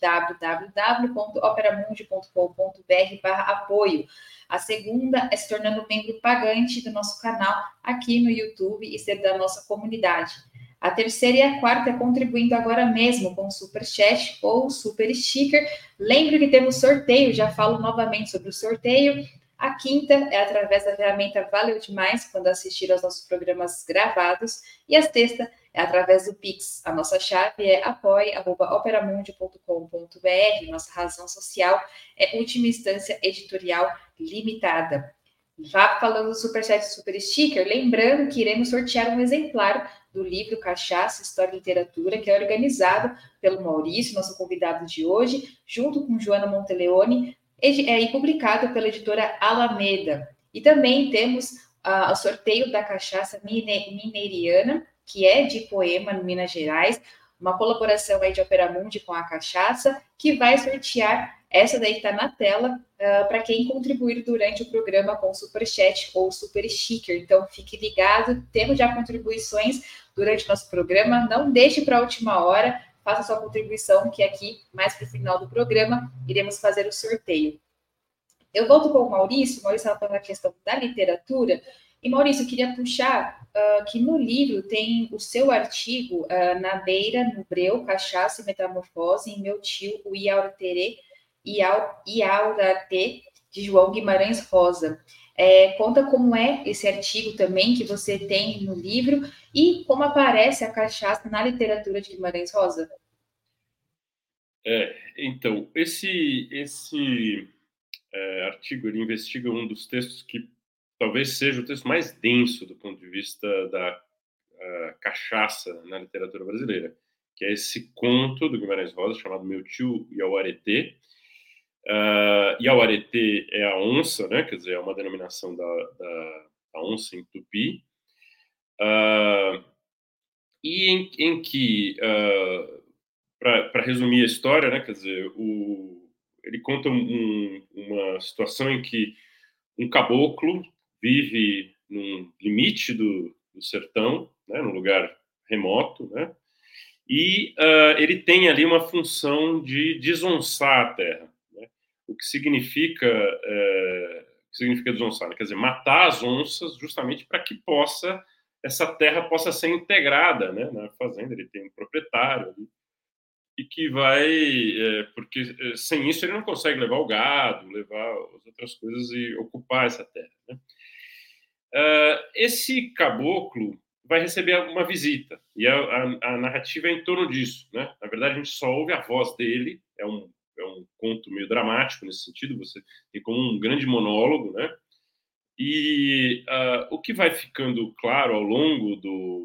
www.operamundi.com.br/apoio. A segunda é se tornando membro pagante do nosso canal aqui no YouTube e ser da nossa comunidade. A terceira e a quarta é contribuindo agora mesmo com o Super Chat ou Super Sticker. Lembre que temos sorteio, já falo novamente sobre o sorteio. A quinta é através da ferramenta Valeu Demais, quando assistir aos nossos programas gravados. E a sexta é através do Pix. A nossa chave é apoie@operamundi.com.br. Nossa razão social é Última Instância Editorial Limitada. Já falando do Superchat e Super Sticker, lembrando que iremos sortear um exemplar do livro Cachaça, História e Literatura, que é organizado pelo Maurício, nosso convidado de hoje, junto com Joana Monteleone, e publicado pela editora Alameda. E também temos o sorteio da Cachaça Mineiriana, que é de Poema, no Minas Gerais, uma colaboração aí de Opera Mundi com a Cachaça, que vai sortear essa daí que está na tela, para quem contribuir durante o programa com Superchat ou Super Sticker. Então, fique ligado, temos já contribuições durante o nosso programa, não deixe para a última hora, faça sua contribuição, que aqui, mais para o final do programa, iremos fazer o sorteio. Eu volto com o Maurício estava falando a questão da literatura, e Maurício, eu queria puxar que no livro tem o seu artigo na beira, no breu, Cachaça e Metamorfose, em Meu Tio, o Iauratê, de João Guimarães Rosa. Conta como é esse artigo também que você tem no livro e como aparece a cachaça na literatura de Guimarães Rosa. Então, esse artigo ele investiga um dos textos que talvez seja o texto mais denso do ponto de vista da cachaça na literatura brasileira, que é esse conto do Guimarães Rosa chamado Meu Tio Iauaretê. Iauaretê é a onça, né? Quer dizer, é uma denominação da onça em tupi, e em que, para resumir a história, né? Quer dizer, ele conta uma situação em que um caboclo vive num limite do sertão, né, num lugar remoto, né, e ele tem ali uma função de desonçar a terra, né, o que significa desonçar, né, quer dizer, matar as onças justamente para que essa terra possa ser integrada, né, na fazenda. Ele tem um proprietário ali, e que vai, porque sem isso ele não consegue levar o gado, levar as outras coisas e ocupar essa terra, né? Esse caboclo vai receber uma visita, e a narrativa é em torno disso, né? Na verdade, a gente só ouve a voz dele, é um conto meio dramático nesse sentido, você tem como um grande monólogo, né? E o que vai ficando claro ao longo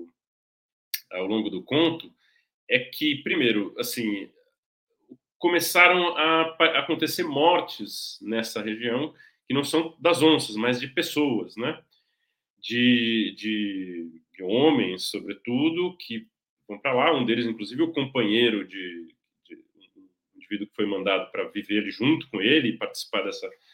do conto é que, primeiro, assim, começaram a acontecer mortes nessa região que não são das onças, mas de pessoas, né? De homens, sobretudo, que vão para lá. Um deles, inclusive, o companheiro de um indivíduo que foi mandado para viver junto com ele e participar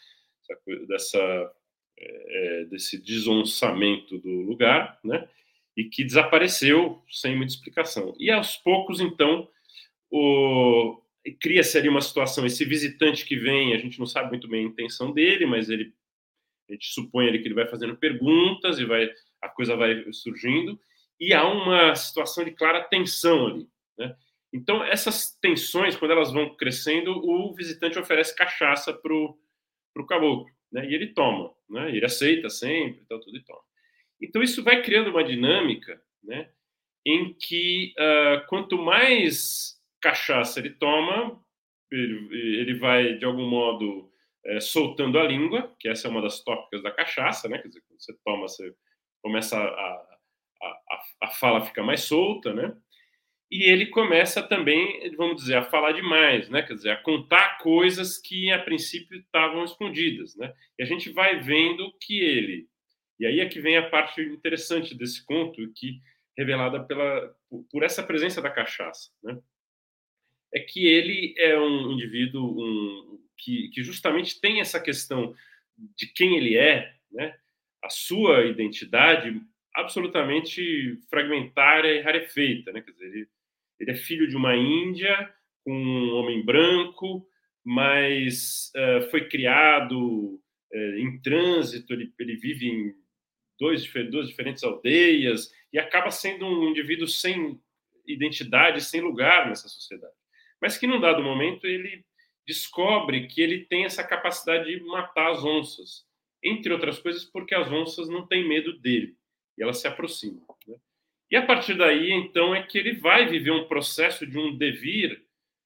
desse desonçamento do lugar, né? E que desapareceu sem muita explicação. E aos poucos, então, cria-se ali uma situação. Esse visitante que vem, a gente não sabe muito bem a intenção dele, mas a gente supõe ali que ele vai fazendo perguntas e a coisa vai surgindo, e há uma situação de clara tensão ali, né? Então, essas tensões, quando elas vão crescendo, o visitante oferece cachaça para o caboclo, né? E ele toma, né? Ele aceita sempre, então tudo e toma. Então, isso vai criando uma dinâmica, né, em que quanto mais cachaça ele toma, ele vai, de algum modo, soltando a língua, que essa é uma das tópicas da cachaça, né? Quer dizer, quando você toma, você começa a fala fica mais solta, né? E ele começa também, vamos dizer, a falar demais, né? Quer dizer, a contar coisas que a princípio estavam escondidas, né? E a gente vai vendo que e aí é que vem a parte interessante desse conto, que revelada por essa presença da cachaça, né? É que ele é um indivíduo que justamente tem essa questão de quem ele é, né? A sua identidade absolutamente fragmentária e rarefeita, né? Quer dizer, ele é filho de uma Índia, com um homem branco, mas foi criado em trânsito, ele vive em duas diferentes aldeias e acaba sendo um indivíduo sem identidade, sem lugar nessa sociedade. Mas que, num dado momento, ele descobre que ele tem essa capacidade de matar as onças, entre outras coisas porque as onças não têm medo dele e elas se aproximam, né? E a partir daí, então, é que ele vai viver um processo de um devir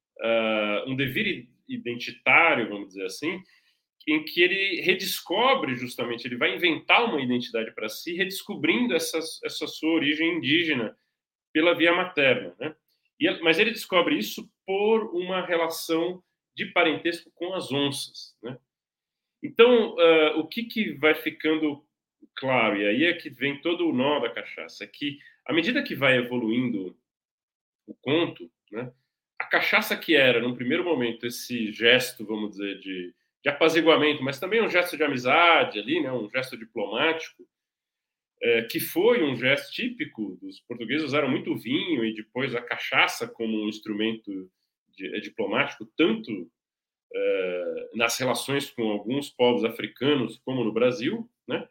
identitário, vamos dizer assim, em que ele redescobre justamente, ele vai inventar uma identidade para si, redescobrindo essa sua origem indígena pela via materna, né? Mas ele descobre isso por uma relação de parentesco com as onças, né? Então, o que vai ficando claro, e aí é que vem todo o nó da cachaça, é que, à medida que vai evoluindo o conto, né, a cachaça que era, num primeiro momento, esse gesto, vamos dizer, de apaziguamento, mas também um gesto de amizade ali, né, um gesto diplomático, que foi um gesto típico dos portugueses. Usaram muito vinho e depois a cachaça como um instrumento diplomático, tanto nas relações com alguns povos africanos como no Brasil, né?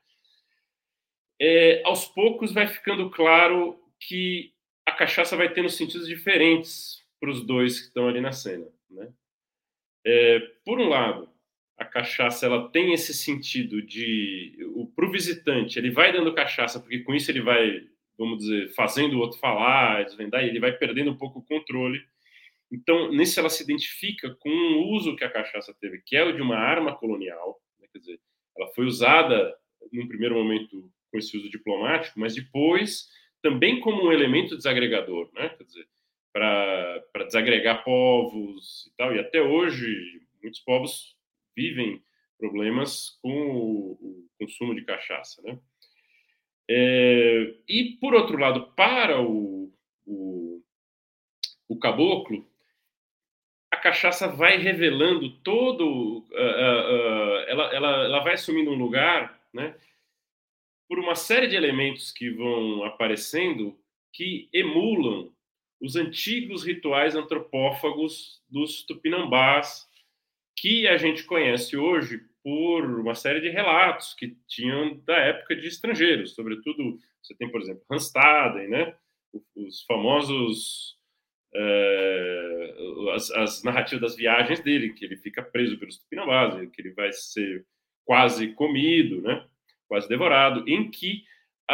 Aos poucos vai ficando claro que a cachaça vai tendo sentidos diferentes para os dois que estão ali na cena, né? Por um lado, a cachaça ela tem esse sentido para o visitante, ele vai dando cachaça porque com isso ele vai, vamos dizer, fazendo o outro falar, desvendar, e ele vai perdendo um pouco o controle. Então, nisso ela se identifica com um uso que a cachaça teve, que é o de uma arma colonial, né? Quer dizer, ela foi usada num primeiro momento com esse uso diplomático, mas depois também como um elemento desagregador, né? Quer dizer, para desagregar povos e tal. E até hoje muitos povos vivem problemas com o consumo de cachaça, né? E por outro lado, para o caboclo, a cachaça vai revelando todo, ela vai assumindo um lugar, né, por uma série de elementos que vão aparecendo que emulam os antigos rituais antropófagos dos tupinambás, que a gente conhece hoje por uma série de relatos que tinham da época de estrangeiros, sobretudo você tem, por exemplo, Hanstaden, né, os famosos as narrativas das viagens dele, que ele fica preso pelos tupinambás, que ele vai ser quase comido, né, quase devorado, em que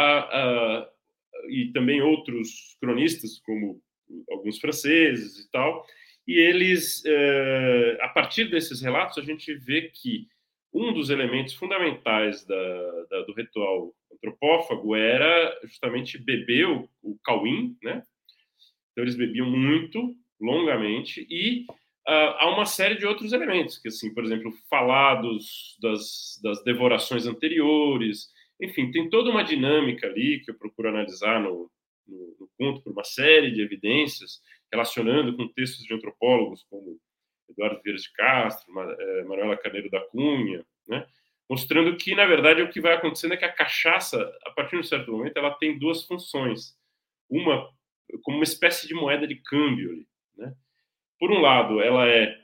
e também outros cronistas, como alguns franceses e tal, e eles, a partir desses relatos, a gente vê que um dos elementos fundamentais do ritual antropófago era justamente beber o cauim, né? Então eles bebiam muito, longamente, e há uma série de outros elementos, que assim, por exemplo, falar das devorações anteriores, enfim, tem toda uma dinâmica ali que eu procuro analisar no conto por uma série de evidências, relacionando com textos de antropólogos como Eduardo Vieira de Castro, Manuela Carneiro da Cunha, né? Mostrando que, na verdade, o que vai acontecendo é que a cachaça, a partir de um certo momento, ela tem duas funções. Uma como uma espécie de moeda de câmbio ali, né? Por um lado, ela é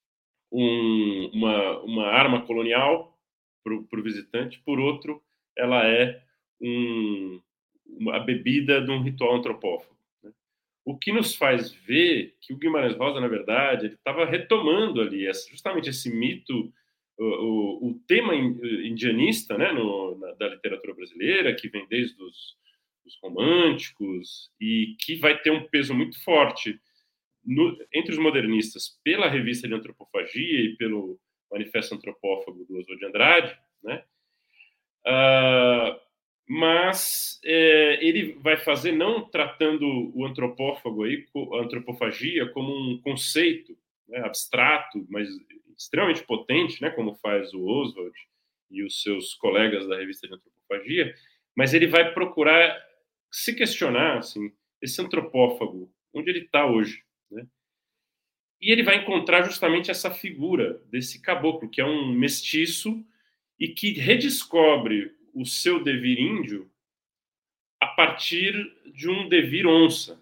uma arma colonial para o visitante, por outro, ela é a bebida de um ritual antropófago, né? O que nos faz ver que o Guimarães Rosa, na verdade, ele estava retomando ali justamente esse mito, o tema indianista, né, da literatura brasileira, que vem desde os românticos e que vai ter um peso muito forte entre os modernistas pela revista de antropofagia e pelo Manifesto Antropófago do Oswald de Andrade, né? Mas ele vai fazer não tratando o antropófago aí, a antropofagia, como um conceito, né, abstrato, mas extremamente potente, né, como faz o Oswald e os seus colegas da revista de antropofagia, mas ele vai procurar se questionar, assim, esse antropófago, onde ele está hoje, né? E ele vai encontrar justamente essa figura desse caboclo, que é um mestiço e que redescobre o seu devir índio a partir de um devir onça,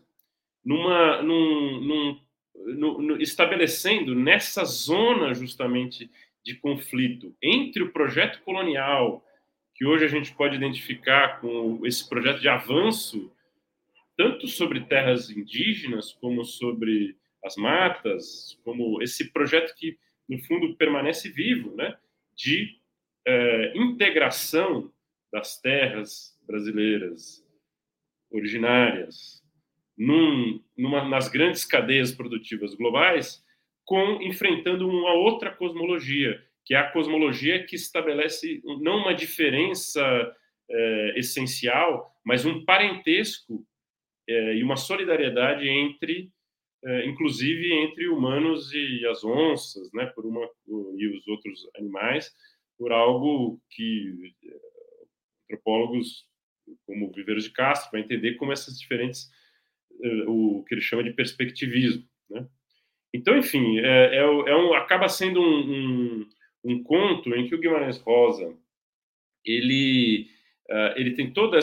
estabelecendo nessa zona justamente de conflito entre o projeto colonial, que hoje a gente pode identificar com esse projeto de avanço, tanto sobre terras indígenas como sobre as matas, como esse projeto que, no fundo, permanece vivo, né, de integração das terras brasileiras originárias nas grandes cadeias produtivas globais, enfrentando uma outra cosmologia, que é a cosmologia que estabelece não uma diferença essencial, mas um parentesco e uma solidariedade inclusive entre humanos e as onças, né, e os outros animais, por algo que antropólogos como Viveiros de Castro vai entender como essas diferentes, o que ele chama de perspectivismo, né? Então, enfim, acaba sendo um conto em que o Guimarães Rosa ele tem toda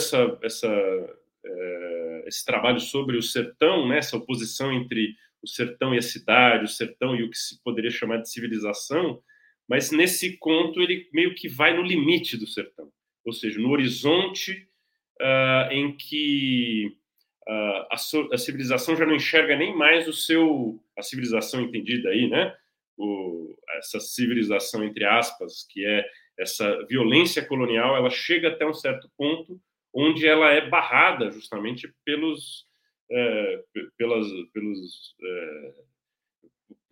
esse trabalho sobre o sertão, né, essa oposição entre o sertão e a cidade, o sertão e o que se poderia chamar de civilização, mas nesse conto ele meio que vai no limite do sertão, ou seja, no horizonte em que a civilização já não enxerga nem mais a civilização entendida aí, né? Essa civilização, entre aspas, que é essa violência colonial, ela chega até um certo ponto onde ela é barrada justamente pelos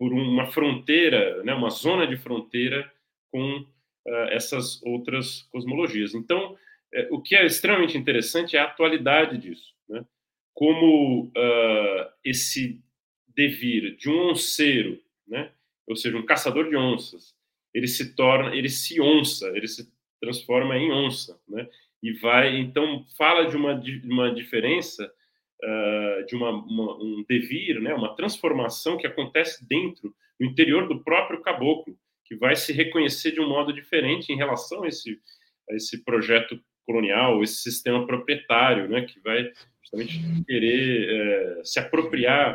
por uma fronteira, né, uma zona de fronteira com essas outras cosmologias. Então, o que é extremamente interessante é a atualidade disso, né? Como esse devir de um onceiro, né, ou seja, um caçador de onças, ele se onça, ele se transforma em onça, né? E então, fala de uma diferença, de um devir, né? Uma transformação que acontece no interior do próprio caboclo, que vai se reconhecer de um modo diferente em relação a esse projeto colonial, esse sistema proprietário, né? Que vai justamente querer se apropriar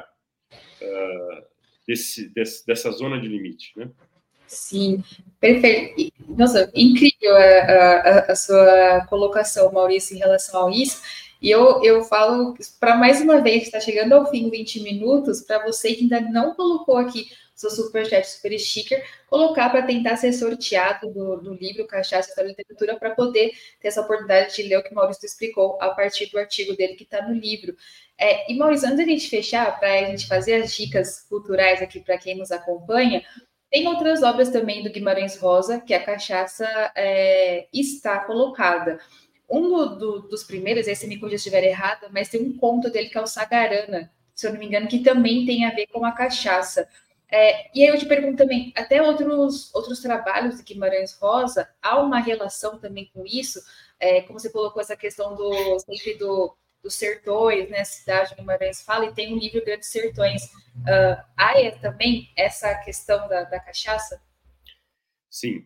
dessa zona de limite, né? Sim, perfeito. Nossa, incrível a sua colocação, Maurício, em relação a isso. E eu falo para mais uma vez, está chegando ao fim 20 minutos, para você que ainda não colocou aqui o seu superchat, super sticker, colocar para tentar ser sorteado do livro Cachaça, História e Literatura, para poder ter essa oportunidade de ler o que o Maurício explicou a partir do artigo dele que está no livro. E Maurício, antes da gente fechar, para a gente fazer as dicas culturais aqui para quem nos acompanha, tem outras obras também do Guimarães Rosa, que a cachaça está colocada. Dos primeiros, esse me corrija se estiver errado, mas tem um conto dele que é o Sagarana, se eu não me engano, que também tem a ver com a cachaça. E aí eu te pergunto também, até outros trabalhos de Guimarães Rosa, há uma relação também com isso? Como você colocou essa questão sempre dos sertões, né? A cidade de Guimarães fala, e tem um livro Grandes Sertões. Há também essa questão da cachaça? Sim,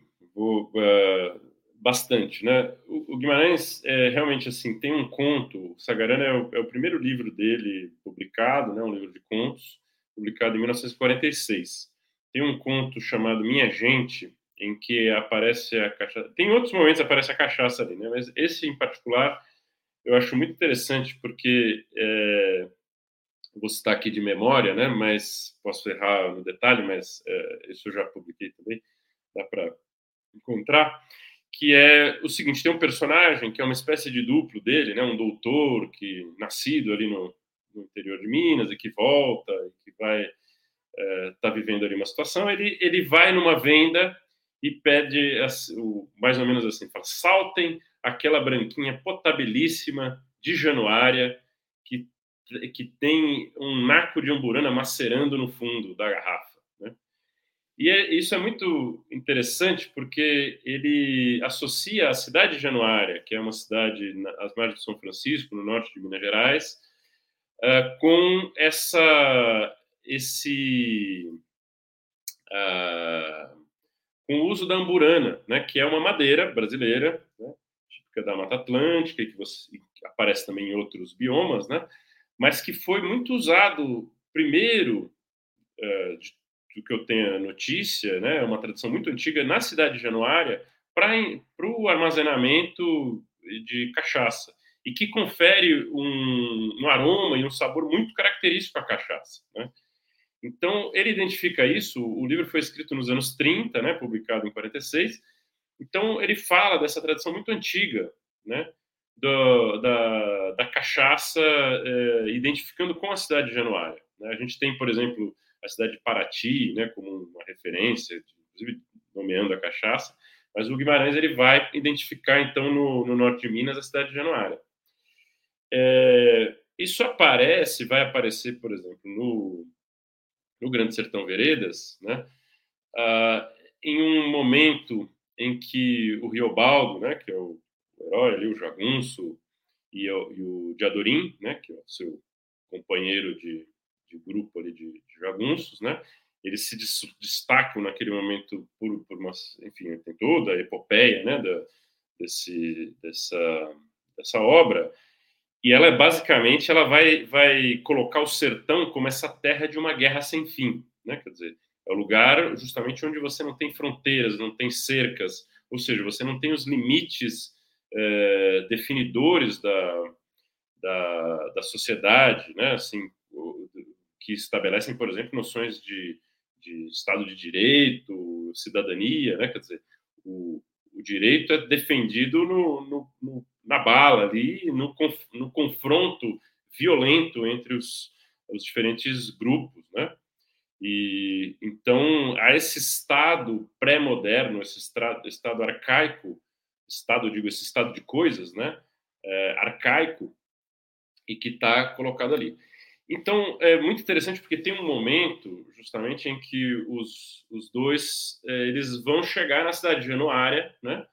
bastante, né? O Guimarães realmente assim tem um conto. O Sagarana é o primeiro livro dele publicado, né? Um livro de contos publicado em 1946. Tem um conto chamado Minha Gente, em que aparece a cachaça. Tem outros momentos que aparece a cachaça ali, né? Mas esse em particular eu acho muito interessante porque vou citar aqui de memória, né? Mas posso errar no detalhe, mas isso eu já publiquei também, dá para encontrar, que é o seguinte: tem um personagem que é uma espécie de duplo dele, né? Um doutor que nascido ali no interior de Minas e que volta, e que vai tá vivendo ali uma situação. Ele vai numa venda e pede mais ou menos assim, fala: saltem aquela branquinha potabilíssima de Januária que tem um naco de umburana macerando no fundo da garrafa, né? E isso é muito interessante porque ele associa a cidade de Januária, que é uma cidade às margens de São Francisco, no norte de Minas Gerais, com com o uso da amburana, né, que é uma madeira brasileira, né, típica da Mata Atlântica, e que aparece também em outros biomas, né, mas que foi muito usado primeiro, do que eu tenho notícia, né, uma tradição muito antiga na cidade de Januária, para o armazenamento de cachaça, e que confere um aroma e um sabor muito característico à cachaça, né? Então, ele identifica isso. O livro foi escrito nos anos 30, né, publicado em 46. Então, ele fala dessa tradição muito antiga, né, da cachaça, identificando com a cidade de Januária, né? A gente tem, por exemplo, a cidade de Paraty, né, como uma referência, inclusive nomeando a cachaça, mas o Guimarães ele vai identificar, então, no norte de Minas, a cidade de Januária. Isso vai aparecer, por exemplo, no Grande Sertão Veredas, né, em um momento em que o Riobaldo, né, que é o herói ali, o jagunço, e o Diadorim, né, que é o seu companheiro de grupo ali de jagunços, né, eles se destacam naquele momento por enfim, tem toda a epopeia, né, dessa obra. E ela basicamente ela vai colocar o sertão como essa terra de uma guerra sem fim, né? Quer dizer, é o lugar justamente onde você não tem fronteiras, não tem cercas, ou seja, você não tem os limites definidores da sociedade, né? Assim, que estabelecem, por exemplo, noções de Estado de Direito, cidadania, né? Quer dizer, o direito é defendido na bala ali, no confronto violento entre os diferentes grupos, né? E então há esse estado pré-moderno, esse estado arcaico, esse estado de coisas, né, arcaico, e que está colocado ali. Então é muito interessante porque tem um momento justamente em que os dois eles vão chegar na cidade de Januária, né,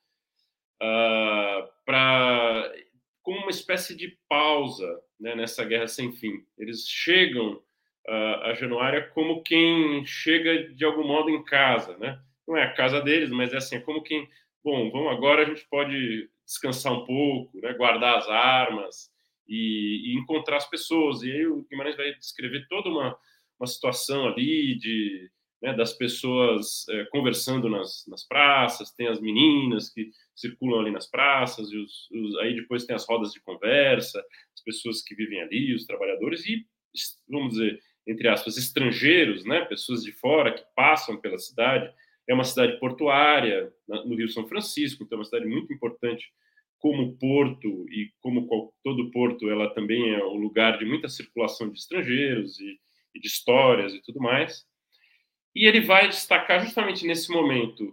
para como uma espécie de pausa, né, nessa guerra sem fim. Eles chegam a Januária como quem chega de algum modo em casa, né? Não é a casa deles, mas é assim, é como quem, bom, vamos agora, a gente pode descansar um pouco, né, guardar as armas e encontrar as pessoas. E aí o Guimarães vai descrever toda uma situação ali de, né, das pessoas conversando nas praças, tem as meninas que circulam ali nas praças, aí depois tem as rodas de conversa, as pessoas que vivem ali, os trabalhadores e, vamos dizer, entre aspas, estrangeiros, né, pessoas de fora que passam pela cidade. É uma cidade portuária, no Rio São Francisco, então é uma cidade muito importante como porto, e como todo porto, ela também é um lugar de muita circulação de estrangeiros e de histórias e tudo mais. E ele vai destacar justamente nesse momento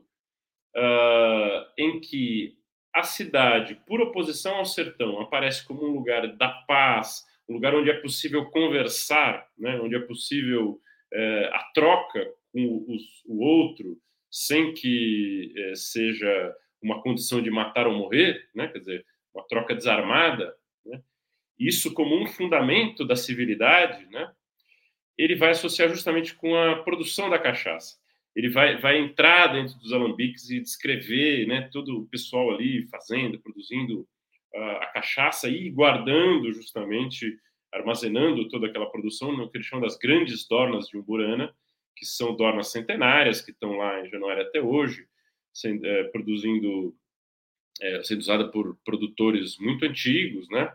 em que a cidade, por oposição ao sertão, aparece como um lugar da paz, um lugar onde é possível conversar, né, onde é possível a troca com o outro, sem que seja uma condição de matar ou morrer, né, quer dizer, uma troca desarmada, né, isso como um fundamento da civilidade, né, ele vai associar justamente com a produção da cachaça. Ele vai entrar dentro dos alambiques e descrever, né, todo o pessoal ali fazendo, produzindo a cachaça e guardando justamente, armazenando toda aquela produção no que eles chamam das grandes dornas de Umburana, que são dornas centenárias, que estão lá em Januária até hoje, produzindo, sendo usada por produtores muito antigos, né?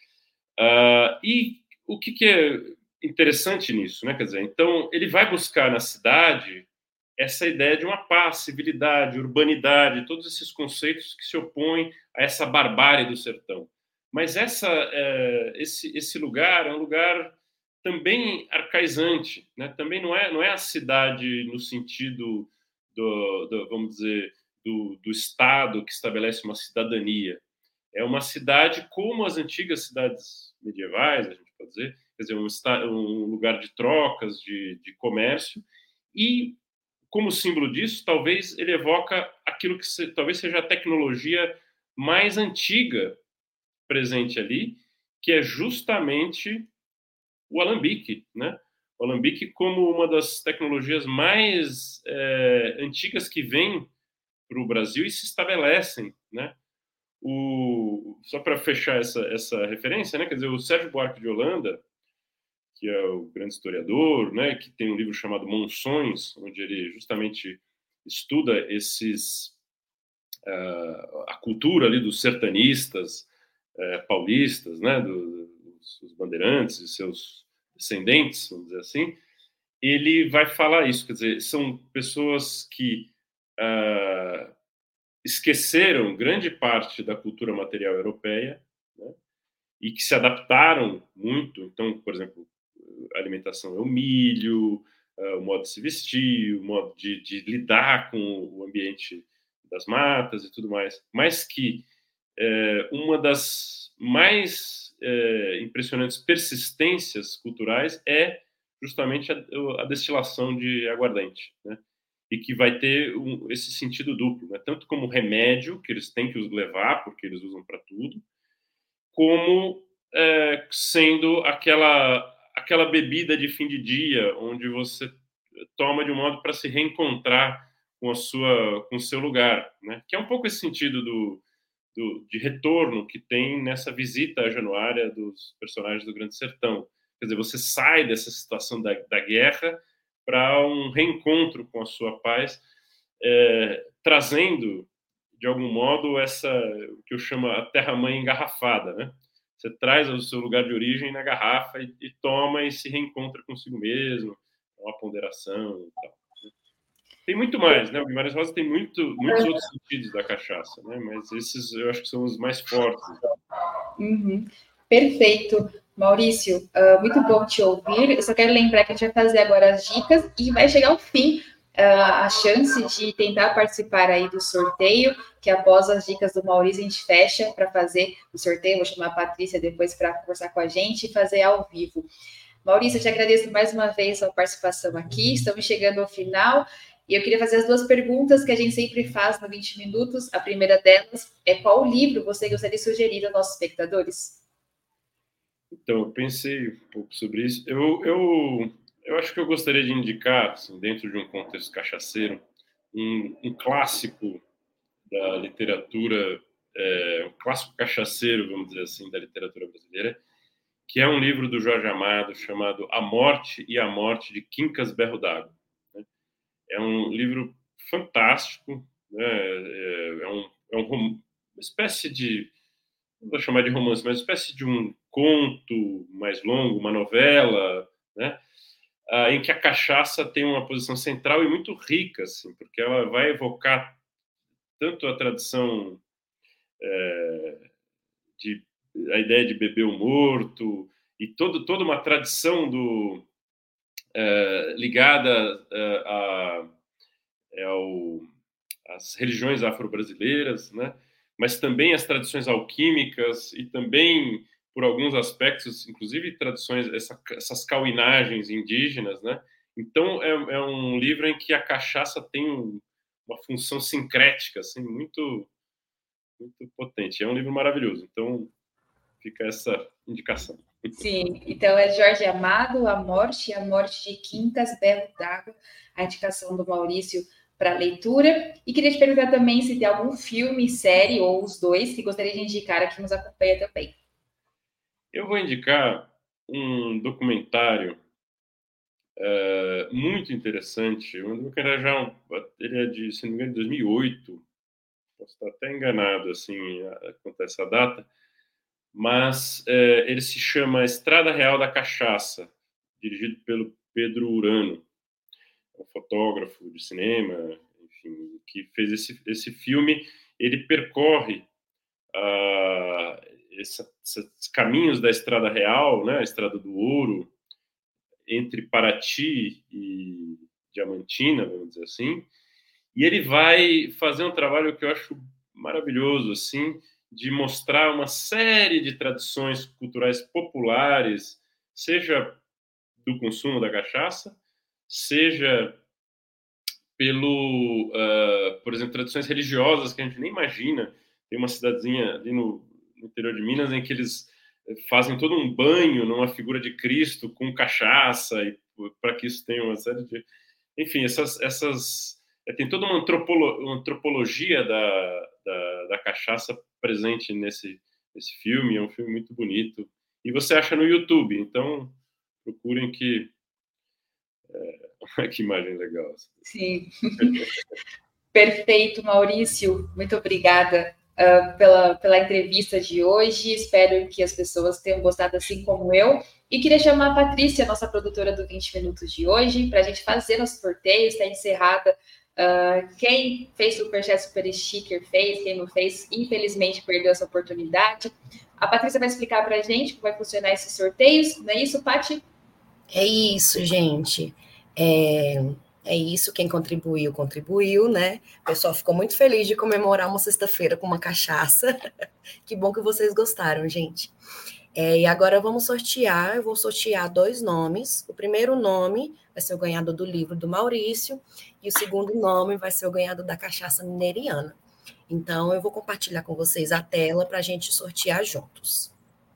E o que é interessante nisso, né? Quer dizer, então ele vai buscar na cidade essa ideia de uma paz, civilidade, urbanidade, todos esses conceitos que se opõem a essa barbárie do sertão. Mas esse lugar é um lugar também arcaizante, né? Também não é a cidade no sentido vamos dizer, do Estado que estabelece uma cidadania. É uma cidade como as antigas cidades medievais, a gente pode dizer, quer dizer, um lugar de trocas, de comércio, e como símbolo disso, talvez ele evoca aquilo que talvez seja a tecnologia mais antiga presente ali, que é justamente o alambique, né? O alambique como uma das tecnologias mais antigas que vem para o Brasil e se estabelecem, né? Só para fechar essa referência, né? Quer dizer, o Sérgio Buarque de Holanda, que é o grande historiador, né? Que tem um livro chamado Monções, onde ele justamente estuda a cultura ali dos sertanistas paulistas, né? Dos bandeirantes e seus descendentes, vamos dizer assim. Ele vai falar isso, quer dizer, são pessoas que esqueceram grande parte da cultura material europeia, né, e que se adaptaram muito. Então, por exemplo, a alimentação é o milho, o modo de se vestir, o modo de lidar com o ambiente das matas e tudo mais. Mas que uma das mais impressionantes persistências culturais é justamente a destilação de aguardente, né? E que vai ter esse sentido duplo, né? Tanto como remédio, que eles têm que levar, porque eles usam para tudo, como sendo aquela bebida de fim de dia, onde você toma de um modo para se reencontrar com o seu lugar, né? Que é um pouco esse sentido de retorno que tem nessa visita à Januária dos personagens do Grande Sertão. Quer dizer, você sai dessa situação da guerra para um reencontro com a sua paz, trazendo, de algum modo, o que eu chamo a terra-mãe engarrafada, né? Você traz o seu lugar de origem na garrafa e toma e se reencontra consigo mesmo, uma ponderação e tal. Tem muito mais, né? O Guimarães Rosa tem muitos outros sentidos da cachaça, né? Mas esses eu acho que são os mais fortes. Uhum. Perfeito. Maurício, muito bom te ouvir. Eu só quero lembrar que a gente vai fazer agora as dicas e vai chegar ao fim a chance de tentar participar aí do sorteio, que após as dicas do Maurício a gente fecha para fazer o sorteio. Vou chamar a Patrícia depois para conversar com a gente e fazer ao vivo. Maurício, eu te agradeço mais uma vez a sua participação aqui. Estamos chegando ao final e eu queria fazer as duas perguntas que a gente sempre faz no 20 minutos. A primeira delas é: qual livro você gostaria de sugerir aos nossos espectadores? Então, eu pensei um pouco sobre isso. Eu acho que eu gostaria de indicar, assim, dentro de um contexto cachaceiro, um clássico da literatura, um clássico cachaceiro, vamos dizer assim, da literatura brasileira, que é um livro do Jorge Amado chamado A Morte e a Morte de Quincas Berro d'Água. Né? É um livro fantástico, né? Uma espécie de, não vou chamar de romance, mas uma espécie de um conto mais longo, uma novela, né? Em que a cachaça tem uma posição central e muito rica, assim, porque ela vai evocar tanto a tradição a ideia de beber o morto e toda uma tradição ligada às religiões afro-brasileiras, né? Mas também as tradições alquímicas e também, por alguns aspectos, inclusive tradições, essas cauinagens indígenas, né? Então, é um livro em que a cachaça tem uma função sincrética, assim, muito, muito potente. É um livro maravilhoso. Então, fica essa indicação. Sim, então é Jorge Amado, A Morte e a Morte de Quincas Berro d'Água, a indicação do Maurício para leitura. E queria te perguntar também se tem algum filme, série ou os dois que gostaria de indicar aqui nos acompanha também. Eu vou indicar um documentário muito interessante. Um documentário ele é de, se não me engano, de 2008. Posso estar até enganado assim quanto a essa data, mas ele se chama Estrada Real da Cachaça, dirigido pelo Pedro Urano, um fotógrafo de cinema, enfim, que fez esse filme. Ele percorre esses caminhos da Estrada Real, né, a Estrada do Ouro, entre Paraty e Diamantina, vamos dizer assim, e ele vai fazer um trabalho que eu acho maravilhoso, assim, de mostrar uma série de tradições culturais populares, seja do consumo da cachaça, seja por exemplo, tradições religiosas que a gente nem imagina. Tem uma cidadezinha ali no interior de Minas em que eles fazem todo um banho numa figura de Cristo com cachaça, e para que isso tenha uma série de... Enfim, tem toda uma antropologia da cachaça presente nesse filme. É um filme muito bonito. E você acha no YouTube, então procurem que... que imagem legal. Sim. Perfeito, Maurício. Muito obrigada pela entrevista de hoje. Espero que as pessoas tenham gostado assim como eu. E queria chamar a Patrícia, nossa produtora do 20 Minutos de hoje, para a gente fazer nosso sorteio. Está encerrada. Quem fez Superchat Super Sticker fez, quem não fez, infelizmente, perdeu essa oportunidade. A Patrícia vai explicar para a gente como vai funcionar esses sorteios. Não é isso, Pati? É isso, gente. É isso, quem contribuiu, contribuiu, né? O pessoal ficou muito feliz de comemorar uma sexta-feira com uma cachaça. Que bom que vocês gostaram, gente. E agora vamos sortear, eu vou sortear 2 nomes. O primeiro nome vai ser o ganhador do livro do Maurício, e o segundo nome vai ser o ganhador da cachaça mineiriana. Então, eu vou compartilhar com vocês a tela para a gente sortear juntos.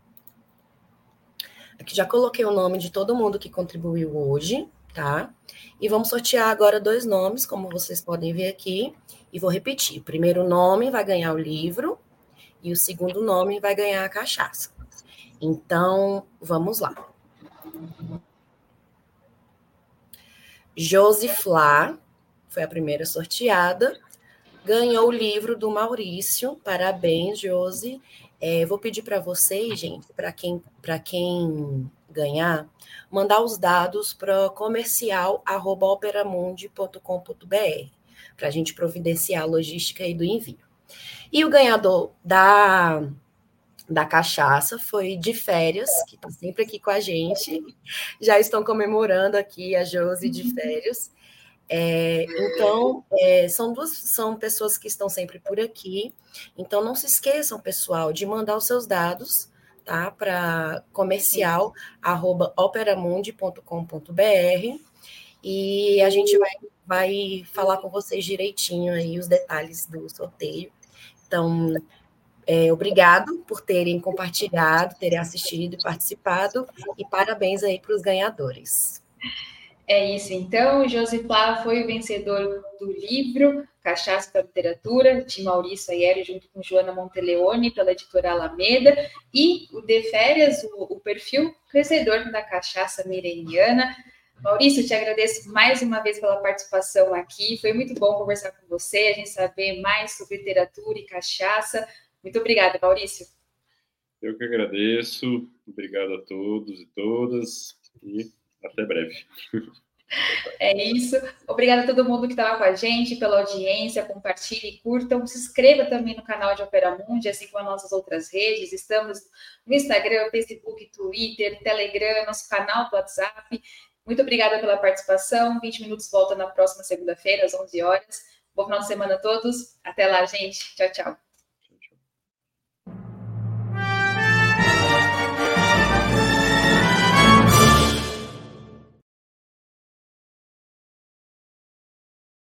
Aqui já coloquei o nome de todo mundo que contribuiu hoje, tá? E vamos sortear agora 2 nomes, como vocês podem ver aqui, e vou repetir. O primeiro nome vai ganhar o livro, e o segundo nome vai ganhar a cachaça. Então, vamos lá. Josi Flá foi a primeira sorteada, ganhou o livro do Maurício. Parabéns, Josi. Vou pedir para vocês, gente, para quem ganhar, mandar os dados para comercial@operamundi.com.br, para a gente providenciar a logística aí do envio. E o ganhador da da cachaça foi de férias, que está sempre aqui com a gente. Já estão comemorando aqui a Josi de férias. Então, são pessoas que estão sempre por aqui. Então, não se esqueçam, pessoal, de mandar os seus dados, tá? Para comercial@operamundi.com.br e a gente vai falar com vocês direitinho aí os detalhes do sorteio. Então, obrigado por terem compartilhado, terem assistido e participado, e parabéns aí para os ganhadores. É isso, então, Josiplá foi o vencedor do livro Cachaça para Literatura, de Maurício Aiello, junto com Joana Monteleone, pela editora Alameda, e o De Férias, o perfil vencedor da Cachaça Mireniana. Maurício, te agradeço mais uma vez pela participação aqui, foi muito bom conversar com você, a gente saber mais sobre literatura e cachaça. Muito obrigada, Maurício. Eu que agradeço, obrigado a todos e todas, e até breve. É isso. Obrigada a todo mundo que estava com a gente, pela audiência. Compartilhe, curtam. Se inscreva também no canal de Operamundi, assim como as nossas outras redes. Estamos no Instagram, Facebook, Twitter, Telegram, nosso canal do WhatsApp. Muito obrigada pela participação. 20 Minutos volta na próxima segunda-feira, às 11 horas. Bom final de semana a todos. Até lá, gente. Tchau, tchau.